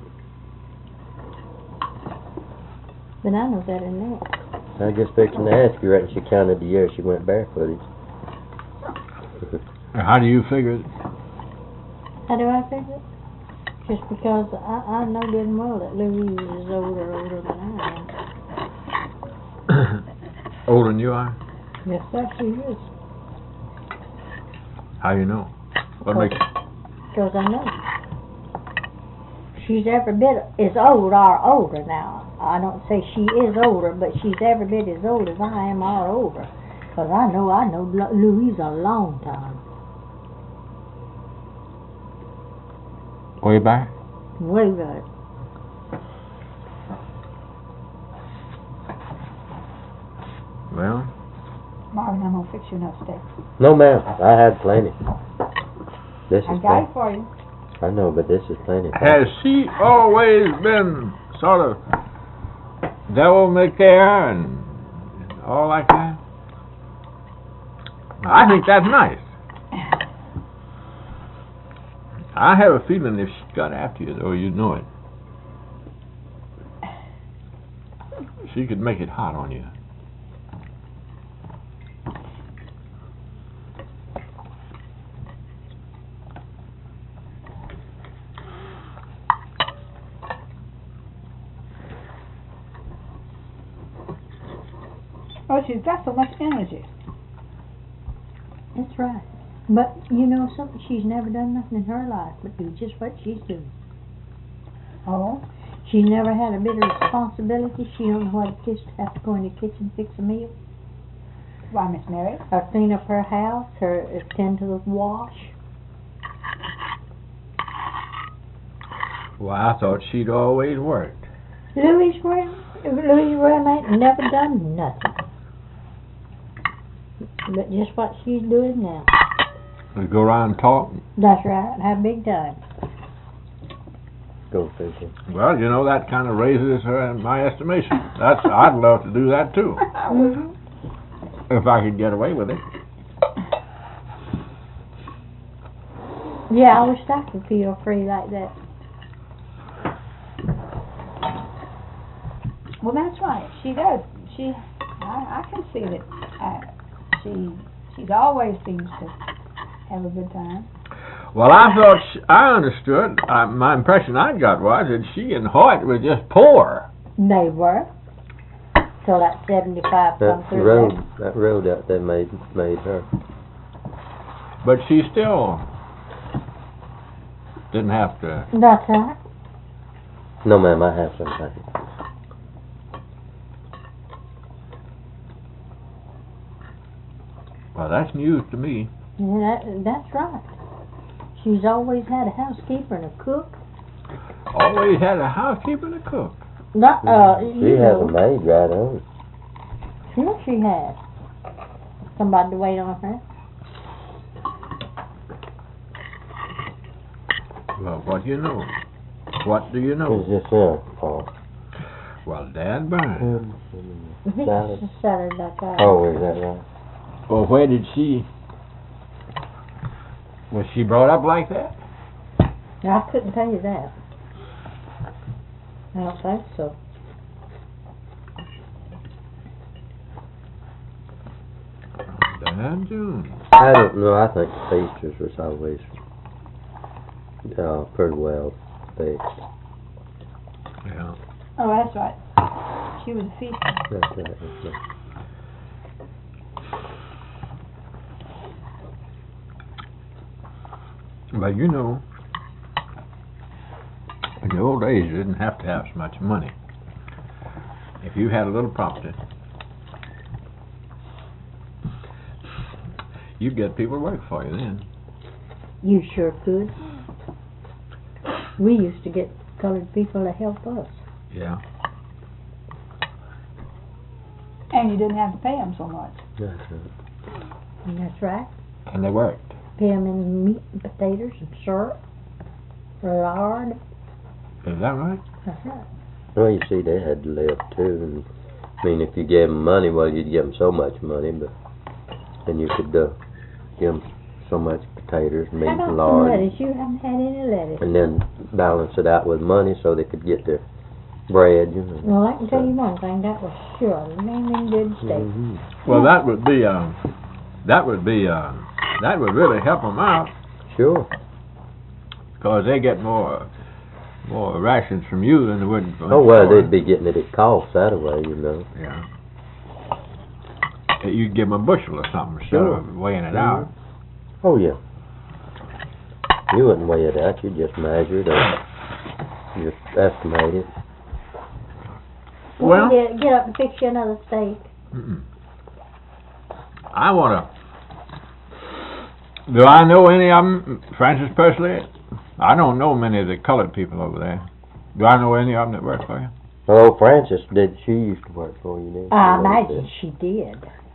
D: But I know better than that.
C: I was just fixing to ask you, reckon she counted the years she went barefooted.
E: How do you figure it?
D: How do I figure it? Just because I, I know good and well that Louise is older, older than I am.
E: Older than you are?
D: Yes, sir, she is.
E: How you know? What makes
D: Because I know. She's every bit as old or older now. I don't say she is older, but she's every bit as old as I am or older. Because I know I know Lu- Louise a long time.
E: way back?
D: Way back.
E: Well,
B: Marvin, I'm gonna fix you enough steak.
C: No, ma'am. I had plenty. This
B: I
C: is
B: got it
C: plenty.
B: for you.
C: I know, but this is plenty.
E: has she always been sort of devil may care and all like that? I think that's nice. I have a feeling if she got after you, though, you'd know it.
F: she could make it hot on you.
B: Oh, she's got so much energy.
D: That's right. But, you know something, she's never done nothing in her life but do just what she's doing.
B: Oh?
D: She's never had a bit of responsibility. She don't know what it is to have to go in the kitchen and fix a meal.
B: Why, Miss Mary?
D: Or clean up her house, or attend to the wash.
F: Well, I thought she'd always worked.
D: Louis Graham, Louis Graham ain't never done nothing. But just what she's doing now.
F: We go around and talk.
D: That's right. Have big time.
C: Go fishing.
F: Well, you know, that kind of raises her in my estimation. That's I'd love to do that too,
D: Mm-hmm.
F: if I could get away with it.
D: Yeah, I wish I could feel free like that.
B: Well, that's right. She does. She, I, I can see that. Uh, she, she's always seems to have a good time.
F: Well, I thought she, I understood. Uh, my impression I got was that she and Hoyt were just poor.
D: They were. Till that seventy-five come
C: That
D: through
C: road,
D: there.
C: that road out there made made her.
F: But she still didn't have to.
D: That's right.
C: No, ma'am, I have something.
F: Well, that's news to me.
D: Yeah, that, that's right. She's always had a housekeeper and a cook.
F: Always had a housekeeper and a cook.
D: Not, uh,
C: She
D: you
C: has
D: know,
C: a maid right on.
D: Sure she has. Somebody to wait on her.
F: Well, what do you know? What do you
C: Who's
F: know?
C: this here, Paul?
F: Well, Dad Burns.
C: Salad.
D: It's a salad like that.
C: Oh, is that right?
F: Well, where did she... Was she brought up like that?
D: I couldn't tell you that. I don't think so.
F: Dan Jones.
C: I don't know. I think the feasters was always uh, pretty well fixed.
F: Yeah.
B: Oh, that's right. She was a feaster.
C: That's right. That's right.
F: But you know, in the old days, you didn't have to have so much money. If you had a little property, you'd get people to work for you then.
D: You sure could. We used to get colored people to help us.
F: Yeah.
B: And you didn't have to pay them so much.
C: That's right.
D: And that's right.
F: And they worked.
D: Pay them in meat and potatoes and syrup, lard.
F: Is that right?
D: That's right.
C: Well, you see, they had to live too. And, I mean, if you gave them money, well, you'd give them so much money, but then you could uh, give them so much potatoes, meat,
D: How about some
C: lard,
D: lettuce? You haven't had any lettuce.
C: and then balance it out with money so they could get their bread. You know.
D: Well, I can tell you one thing. That was sure a naming good steak.
C: Mhm.
F: Well, that would be, um, that would be, uh, that would really help them out,
C: Sure.
F: because they get more, more rations from you than they would from
C: Oh,
F: the
C: well,
F: store.
C: they'd be getting it at cost that way, you know.
F: Yeah. You'd give them a bushel or something instead
C: Sure.
F: of weighing it out.
C: Oh, yeah. You wouldn't weigh it out. You just measure it or just estimate it.
F: Well-
D: get, get up and fix you another steak.
F: Mm-mm. I want to... Do I know any of them, Francis Persley? I don't know many of the colored people over there. Do I know any of them that work for you?
C: Oh, Frances, did she used to work for you, didn't she?
D: I
C: A little
D: imagine
C: bit.
D: she did.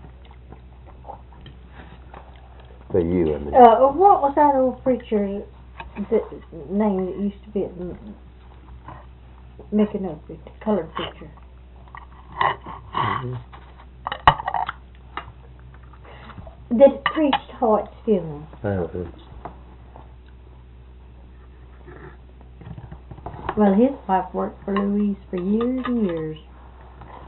C: For you, I mean.
D: Uh, what was that old preacher that name that used to be at M- Micanopy, the colored preacher?
C: Mhm.
D: That preached Hoyt's funeral.
C: I don't know.
D: Well, his wife worked for Louise for years and years.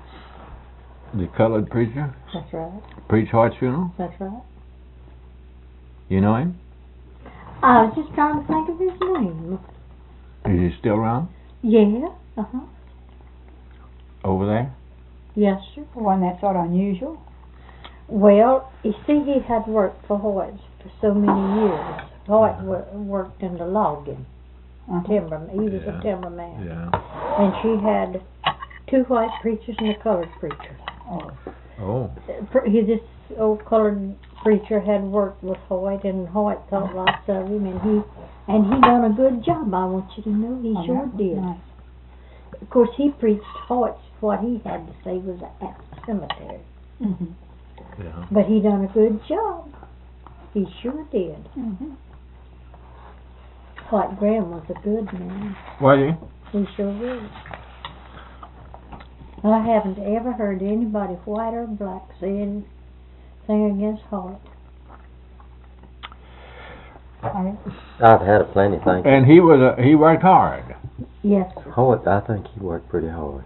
F: The colored preacher?
D: That's right.
F: Preach Hart's funeral?
D: That's right.
F: You know him?
D: I was just trying to think of his name.
F: Is he still around?
D: Yeah. Uh-huh.
F: Over there?
D: Yes, sir.
B: One that's sort of unusual.
D: Well, you see, he had worked for Hoyt for so many years. Hoyt wo- worked in the logging,
B: Uh-huh.
D: timber. He was
F: Yeah.
D: a timberman.
F: Yeah.
D: And she had two white preachers and a colored preacher.
B: Oh.
F: Oh.
D: Pr- He, this old colored preacher had worked with Hoyt, and Hoyt thought lots of him, and he and he done a good job. I want you to know, he
B: Oh,
D: sure
B: that was
D: did.
B: nice.
D: Of course, he preached Hoyt's. What he had to say was at the cemetery,
B: Mhm.
F: Yeah.
D: but he done a good job. He sure did.
B: Mhm.
D: Hoyt Graham was a good man.
F: Was he?
D: He sure was. I haven't ever heard anybody, white or black, say anything against Hoyt.
B: Okay.
C: I've had a plenty, thank you.
F: And he was a, he worked hard.
D: Yes, sir.
C: Hoyt, I think he worked pretty hard.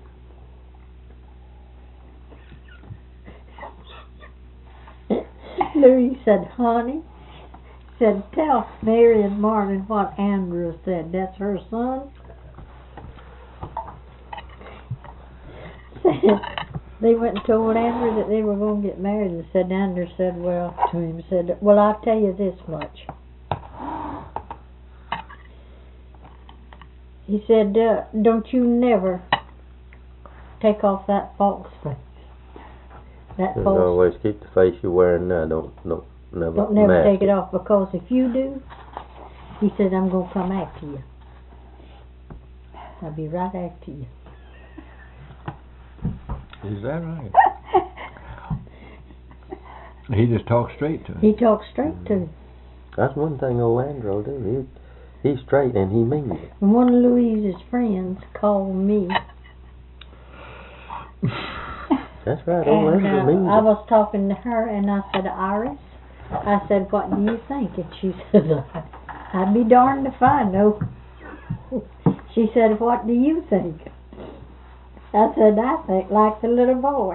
D: Louis said, honey, said, tell Mary and Martin what Andrew said. That's her son. They went and told Andrew that they were going to get married, and said, Andrew said, well, to him, said, well, I'll tell you this much. He said, uh, don't you never take off that false face. That
C: Just
D: false
C: always keep the face you're wearing now. Don't, don't never
D: Don't never
C: mask
D: take it off, because if you do, he said, I'm going to come after you. I'll be right after you.
F: Is that right? He just talked straight to him.
D: He talks straight to him.
C: That's one thing old Andrew will do. He, he's straight and he means it.
D: And one of Louise's friends called me,
C: That's right, old
D: and
C: Andrew
D: uh,
C: means
D: I
C: it.
D: was talking to her, and I said, Iris, I said, what do you think? And she said, I'd be darned if I know. She said, what do you think? I said, I think like the little boy.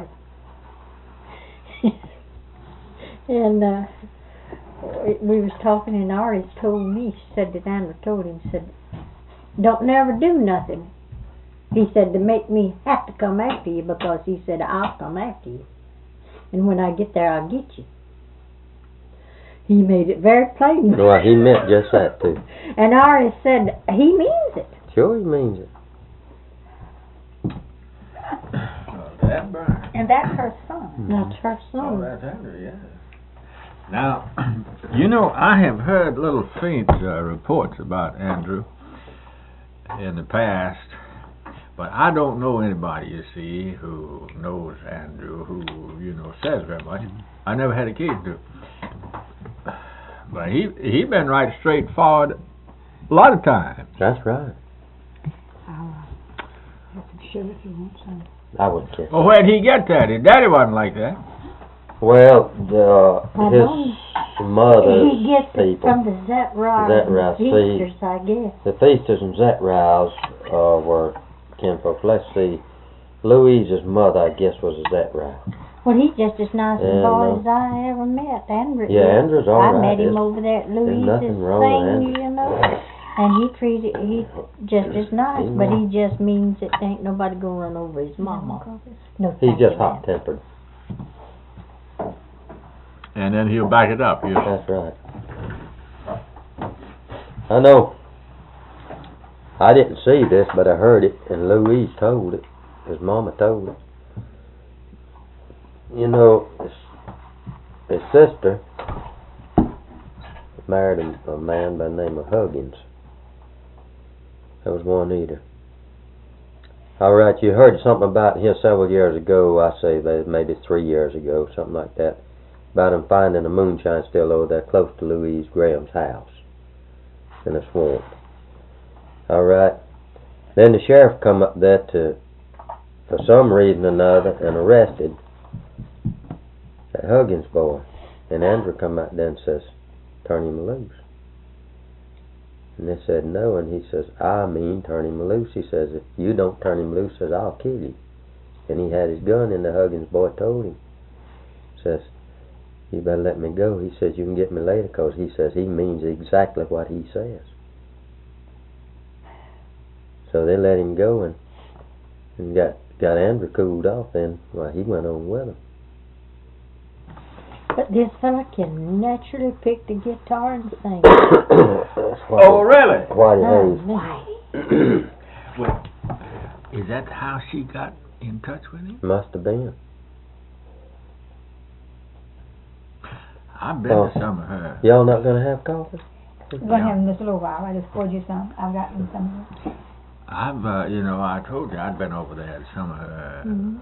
D: And uh, we- we was talking, and Iris told me, she said that Andrew told him, said, don't never do nothing. He said, to make me have to come after you, because he said, I'll come after you. And when I get there, I'll get you. He made it very plain.
C: Well, he meant just that too.
D: And Iris said, he means it.
C: Sure he means it.
E: Oh, that burn.
B: And that's her son.
D: That's her
E: Oh,
D: son.
E: that's Andrew, yeah.
F: Now, you know, I have heard little faint uh, reports about Andrew in the past, but I don't know anybody, you see, who knows Andrew, who, you know, says very much. I never had occasion to. But he he been right straightforward a lot of times.
C: That's right.
B: Sure, if you want some.
C: I would kiss.
F: Well, where'd he get that? His daddy wasn't like that.
C: Well, the,
D: I
C: his
D: know.
C: mother's
D: He gets it
C: people,
D: from the Zetriles
C: Zetriles,
D: and
C: see.
D: Feasters, I guess.
C: the Feasters and Zetriles uh, were kinfolk. Let's see. Louise's mother, I guess, was a Zetrile.
D: Well, he's just as nice a
C: Yeah,
D: boy
C: no.
D: as I ever met. Andrew.
C: Yeah, Andrew's all
D: I
C: right.
D: met him
C: There's-
D: over there at Louise's
C: nothing wrong with
D: thing,
C: Andrew.
D: you know. And he treated, he just as nice, but he just means that ain't nobody gonna run over his mama. No,
C: He's
D: thank
C: just
D: you,
C: hot
D: Dad.
C: tempered.
F: And then he'll back it up. You
C: That's right. I know. I didn't see this, but I heard it, and Louise told it. His mama told it. You know, his, his sister married a, a man by the name of Huggins. That was Juanita. All right, you heard something about him several years ago. I say that maybe three years ago, something like that, about him finding a moonshine still over there close to Louise Graham's house in a swamp. All right. Then the sheriff come up there to, for some reason or another, and arrested that Huggins boy. And Andrew come out there and says, turn him loose. And they said no, and he says, I mean turn him loose. He says, if you don't turn him loose, says, I'll kill you. and he had his gun, and the Huggins boy told him, says, you better let me go. He says, you can get me later, 'cause he says he means exactly what he says. So they let him go, and, and got, got Andrew cooled off then. Well, he went on with him.
D: But this fella can naturally pick the guitar and sing.
E: Oh, really?
C: Whitey
D: Oh,
C: Hayes.
D: man.
E: Well, is that how she got in touch with him?
C: Must have been.
E: I've been
C: Oh.
E: to some of her.
C: Y'all not gonna have coffee?
B: We're gonna have them this little while. I just poured you some. I've got them some.
E: I've, uh, you know, I told you I'd been over there at some of her,
D: Mhm.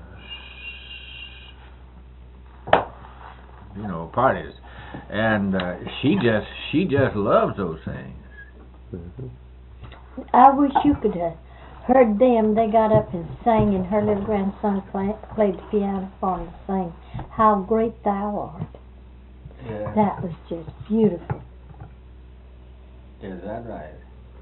E: you know, parties, and uh, she just, she just loves those things.
C: Mm-hmm.
D: I wish you could have heard them. They got up and sang, and her little grandson play, played the piano for them to sing, How Great Thou Art.
E: Yeah.
D: That was just beautiful.
E: Is that right?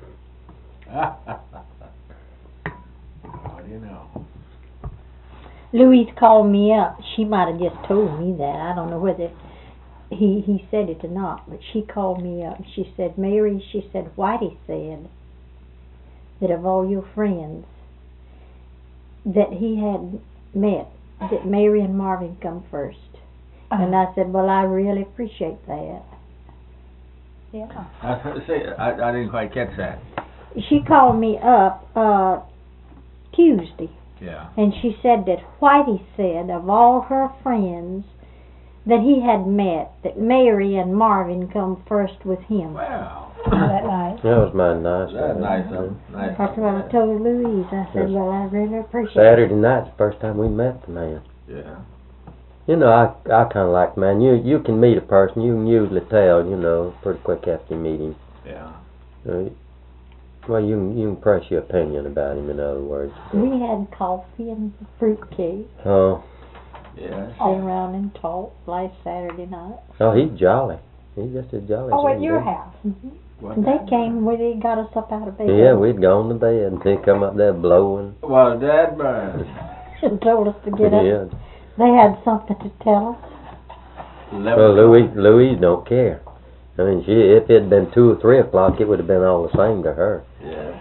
E: What do you know?
D: Louise called me up. She might have just told me that. I don't know whether he he said it or not, but she called me up. She said, Mary, she said, Whitey said that of all your friends that he had met, that Mary and Marvin come first. And I said, well, I really appreciate that.
B: Yeah.
E: I, see, I, I didn't quite catch that.
D: She called me up uh, Tuesday,
E: Yeah.
D: and she said that Whitey said of all her friends that he had met, that Mary and Marvin come first with him.
E: Wow.
B: Isn't that nice?
C: That was mighty nice.
E: That's
C: of
E: nice
C: him.
E: of him. Nice.
D: That's what I told Louise. I said, well, I really appreciate
C: Saturday night's the first time we met the man.
E: Yeah.
C: You know, I I kind of like, man, you you can meet a person, you can usually tell, you know, pretty quick after you meet him.
E: Yeah.
C: Uh, well, you can, you can press your opinion about him, in other words.
D: it. We had coffee and fruit cake,
C: Oh,
E: Yeah.
D: sat around and talked last Saturday night.
C: oh, he's jolly. He's just as jolly
B: Oh,
C: as
B: at
C: he
B: your
C: can
B: house.
D: Mm-hmm.
E: What
D: They
E: happened?
D: came with it, got us up out of bed.
C: be. Yeah, we'd gone to bed, and they come up there blowing.
E: Well, Dad Burns.
D: and told us to get up.
C: Yeah.
D: They had something to tell us.
C: Well, Louise, Louise don't care. I mean, she, if it had been two or three o'clock, it would have been all the same to her.
E: Yeah.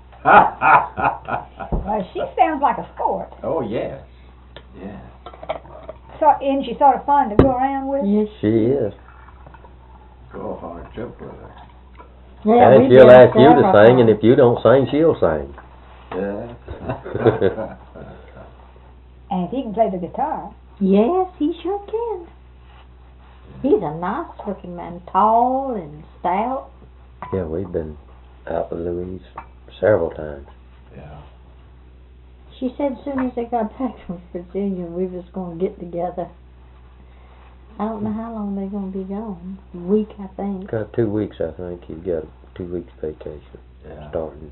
B: Well, she sounds like a sport.
E: Oh, yes. Yeah.
B: So, isn't she sort of fun to go around with?
D: Yes.
C: She is.
E: Go hard trip with her.
D: Yeah,
C: And
D: we've
C: she'll
D: been
C: ask you to
D: several
C: sing, and
D: times.
C: if you don't sing, she'll sing.
E: Yeah.
B: And if he can play the guitar.
D: Yes, he sure can. He's a nice looking man, tall and stout.
C: Yeah, we've been out with Louise several times.
E: Yeah.
D: She said as soon as they got back from Virginia, we was going to get together. I don't know how long they're going to be gone. A week, I think.
C: Got two weeks, I think. You've got two weeks vacation
E: Yeah.
C: starting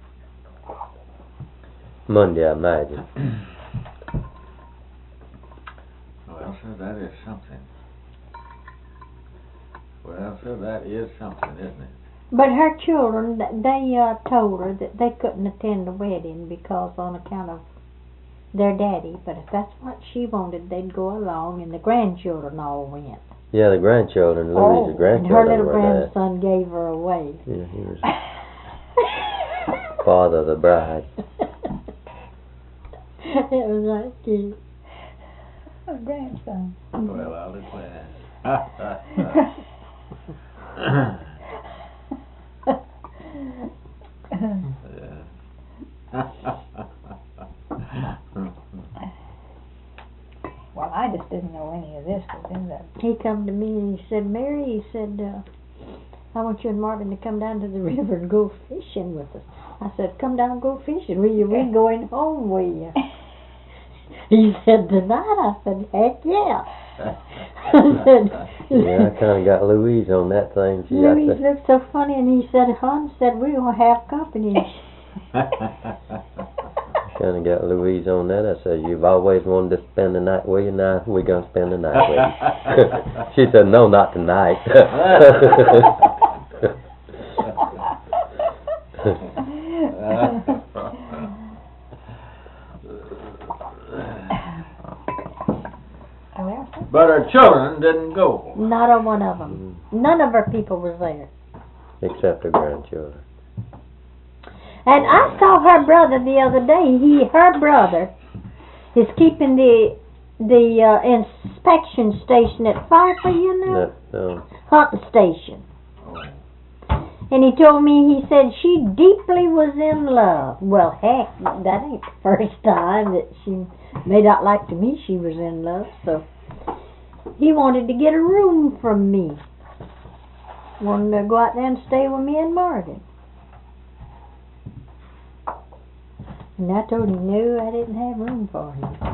C: Monday, I imagine.
E: Well, sir, that is something. Well, sir, that is something, isn't it?
D: But her children, th- they uh, told her that they couldn't attend the wedding because on account of their daddy. But if that's what she wanted, they'd go along, and the grandchildren all went.
C: Yeah, the grandchildren,
B: Oh,
C: Louise's
D: And
C: grandchildren
D: her little
C: were there.
D: grandson gave her away.
C: Yeah, he was father of the bride.
D: It was like cute.
B: A grandson.
E: Well, I'll declare.
B: Well, I just didn't know any of this was in the.
D: He come to me and he said, Mary, he said, uh, I want you and Marvin to come down to the river and go fishing with us. I said, come down and go fishing with you. We're going home with you. He said, tonight? I said, heck yeah. I said,
C: Yeah, I kind of got Louise on that thing. She got
D: Louise
C: the,
D: looked so funny, and he said, hon, said, we're going to have company.
C: kind of got Louise on that. I said, you've always wanted to spend the night with you. Now we're going to spend the night with you. She said, no, not tonight.
E: But her children didn't go.
D: Not a one of them. None of her people was there.
C: Except her grandchildren.
D: And I saw her brother the other day. He, her brother, is keeping the the uh, inspection station at Firefly, you know,
C: No, no.
D: hunting station. And he told me, he said she deeply was in love. Well, heck, that ain't the first time that she made out like to me she was in love. So he wanted to get a room from me. Wanted to go out there and stay with me in Marvin. And I told him, no, I didn't have room for him.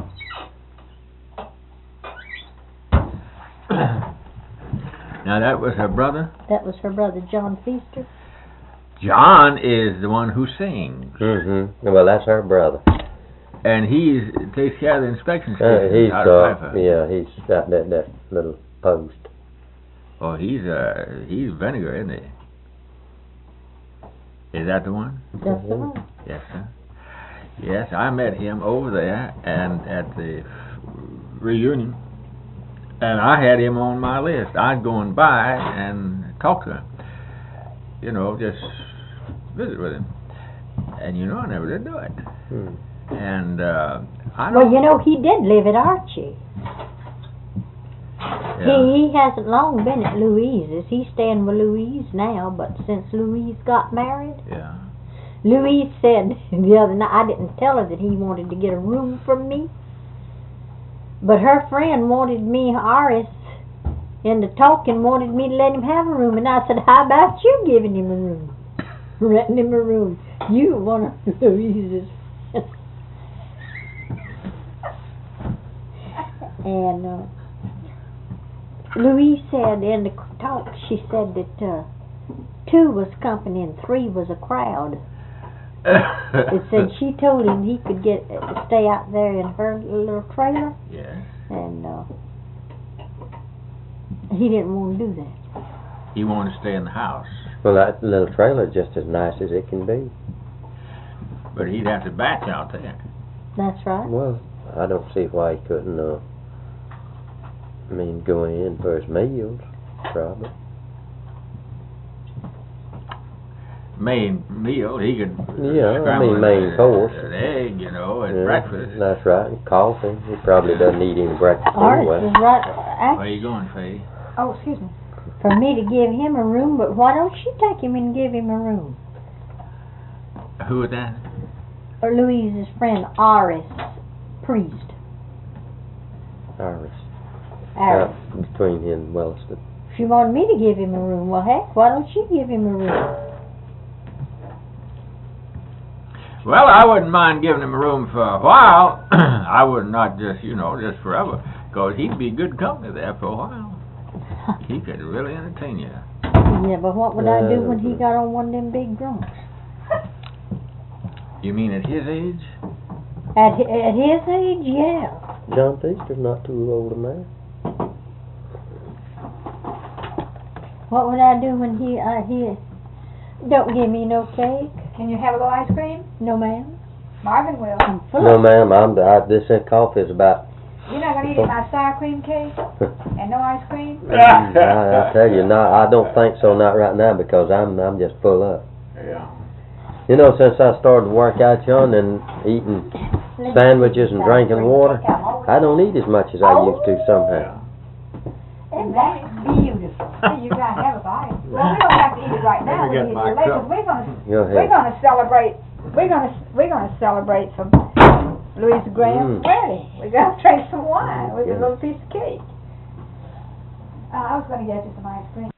E: Now that was her brother?
D: That was her brother, John Feaster.
E: John is the one who sings.
C: Mm-hmm. Well, that's her brother.
E: And he takes care of the inspection
C: Uh,
E: station
C: he's,
E: out of
C: uh,
E: Firefly.
C: yeah, he's got that, that little post.
E: Oh, he's uh, he's Vinegar, isn't he? Is that the one?
D: That's the one.
E: Yes, sir. Yes, I met him over there and at the reunion, and I had him on my list. I'd go and by and talk to him, you know, just visit with him. And you know, I never did do it.
C: Hmm.
E: And uh, I
D: Well,
E: don't.
D: you know, he did live at Archie.
E: Yeah.
D: He, he hasn't long been at Louise's. He's staying with Louise now, but since Louise got married,
E: Yeah.
D: Louise said the other night, I didn't tell her that he wanted to get a room from me, but her friend wanted me, Iris, into talking, wanted me to let him have a room, and I said, how about you giving him a room? Renting him a room. You one of Louise's. And uh, Louise said in the talk, she said that uh, two was company and three was a crowd. It said she told him he could get uh, stay out there in her little trailer,
E: Yes.
D: and uh, he didn't want to do that.
E: He wanted to stay in the house,
C: Well, that little trailer's just as nice as it can be.
E: but he'd have to batch out there.
D: That's right.
C: Well, I don't see why he couldn't, uh, I mean, go in for his meals, probably.
E: Main meal, he could
C: Yeah, I
E: scramble
C: mean, main
E: an-
C: course.
E: an egg, you know, at
C: Yeah,
E: breakfast.
C: That's right, and coffee. He probably doesn't eat any breakfast
D: Ours
C: anyway.
D: is right.
E: Where
D: I,
E: you going, Faye?
B: Oh, excuse me.
D: for me to give him a room, but why don't you take him and give him a room?
E: Who was that?
D: Or Louise's friend, Iris Priest.
C: Iris.
D: Iris.
C: Out between him and Williston.
D: She wanted me to give him a room. Well, heck, why don't you give him a room?
E: Well, I wouldn't mind giving him a room for a while. I would not just, you know, just forever, because he'd be good company there for a while. He could really entertain you.
D: Yeah, but what would I do when he
C: Uh,
D: got on one of them big drunks?
E: You mean at his age?
D: At hi- at his age, yeah.
C: John Feaster's not too old a man.
D: What would I do when he uh, he don't give me no cake,
B: Can you have a little ice cream?
D: no ma'am.
B: Marvin will.
D: I'm full
C: No,
D: of
C: ma'am, I'm, I, this uh, coffee is about,
B: You're not gonna eat my sour cream cake and no ice cream?
C: I, I tell you, not, I don't think so, not right now, because I'm, I'm just full up.
E: Yeah.
C: You know, since I started to work out, John, and eating sandwiches and drinking water, I don't eat as much as I used to somehow.
B: And that's beautiful. You gotta have a bite. Well, we don't have to eat it right now.
E: Let me
B: We
E: get
B: eat
E: my
B: it later.
E: cup.
B: We're gonna,
C: Go
B: we're
C: ahead.
B: gonna celebrate, we're gonna, we're gonna celebrate some Louisa Graham's
C: Mm.
B: wedding. We're gonna drink some wine with a
C: Yeah.
B: little piece of cake. Uh, I was gonna get you some ice cream.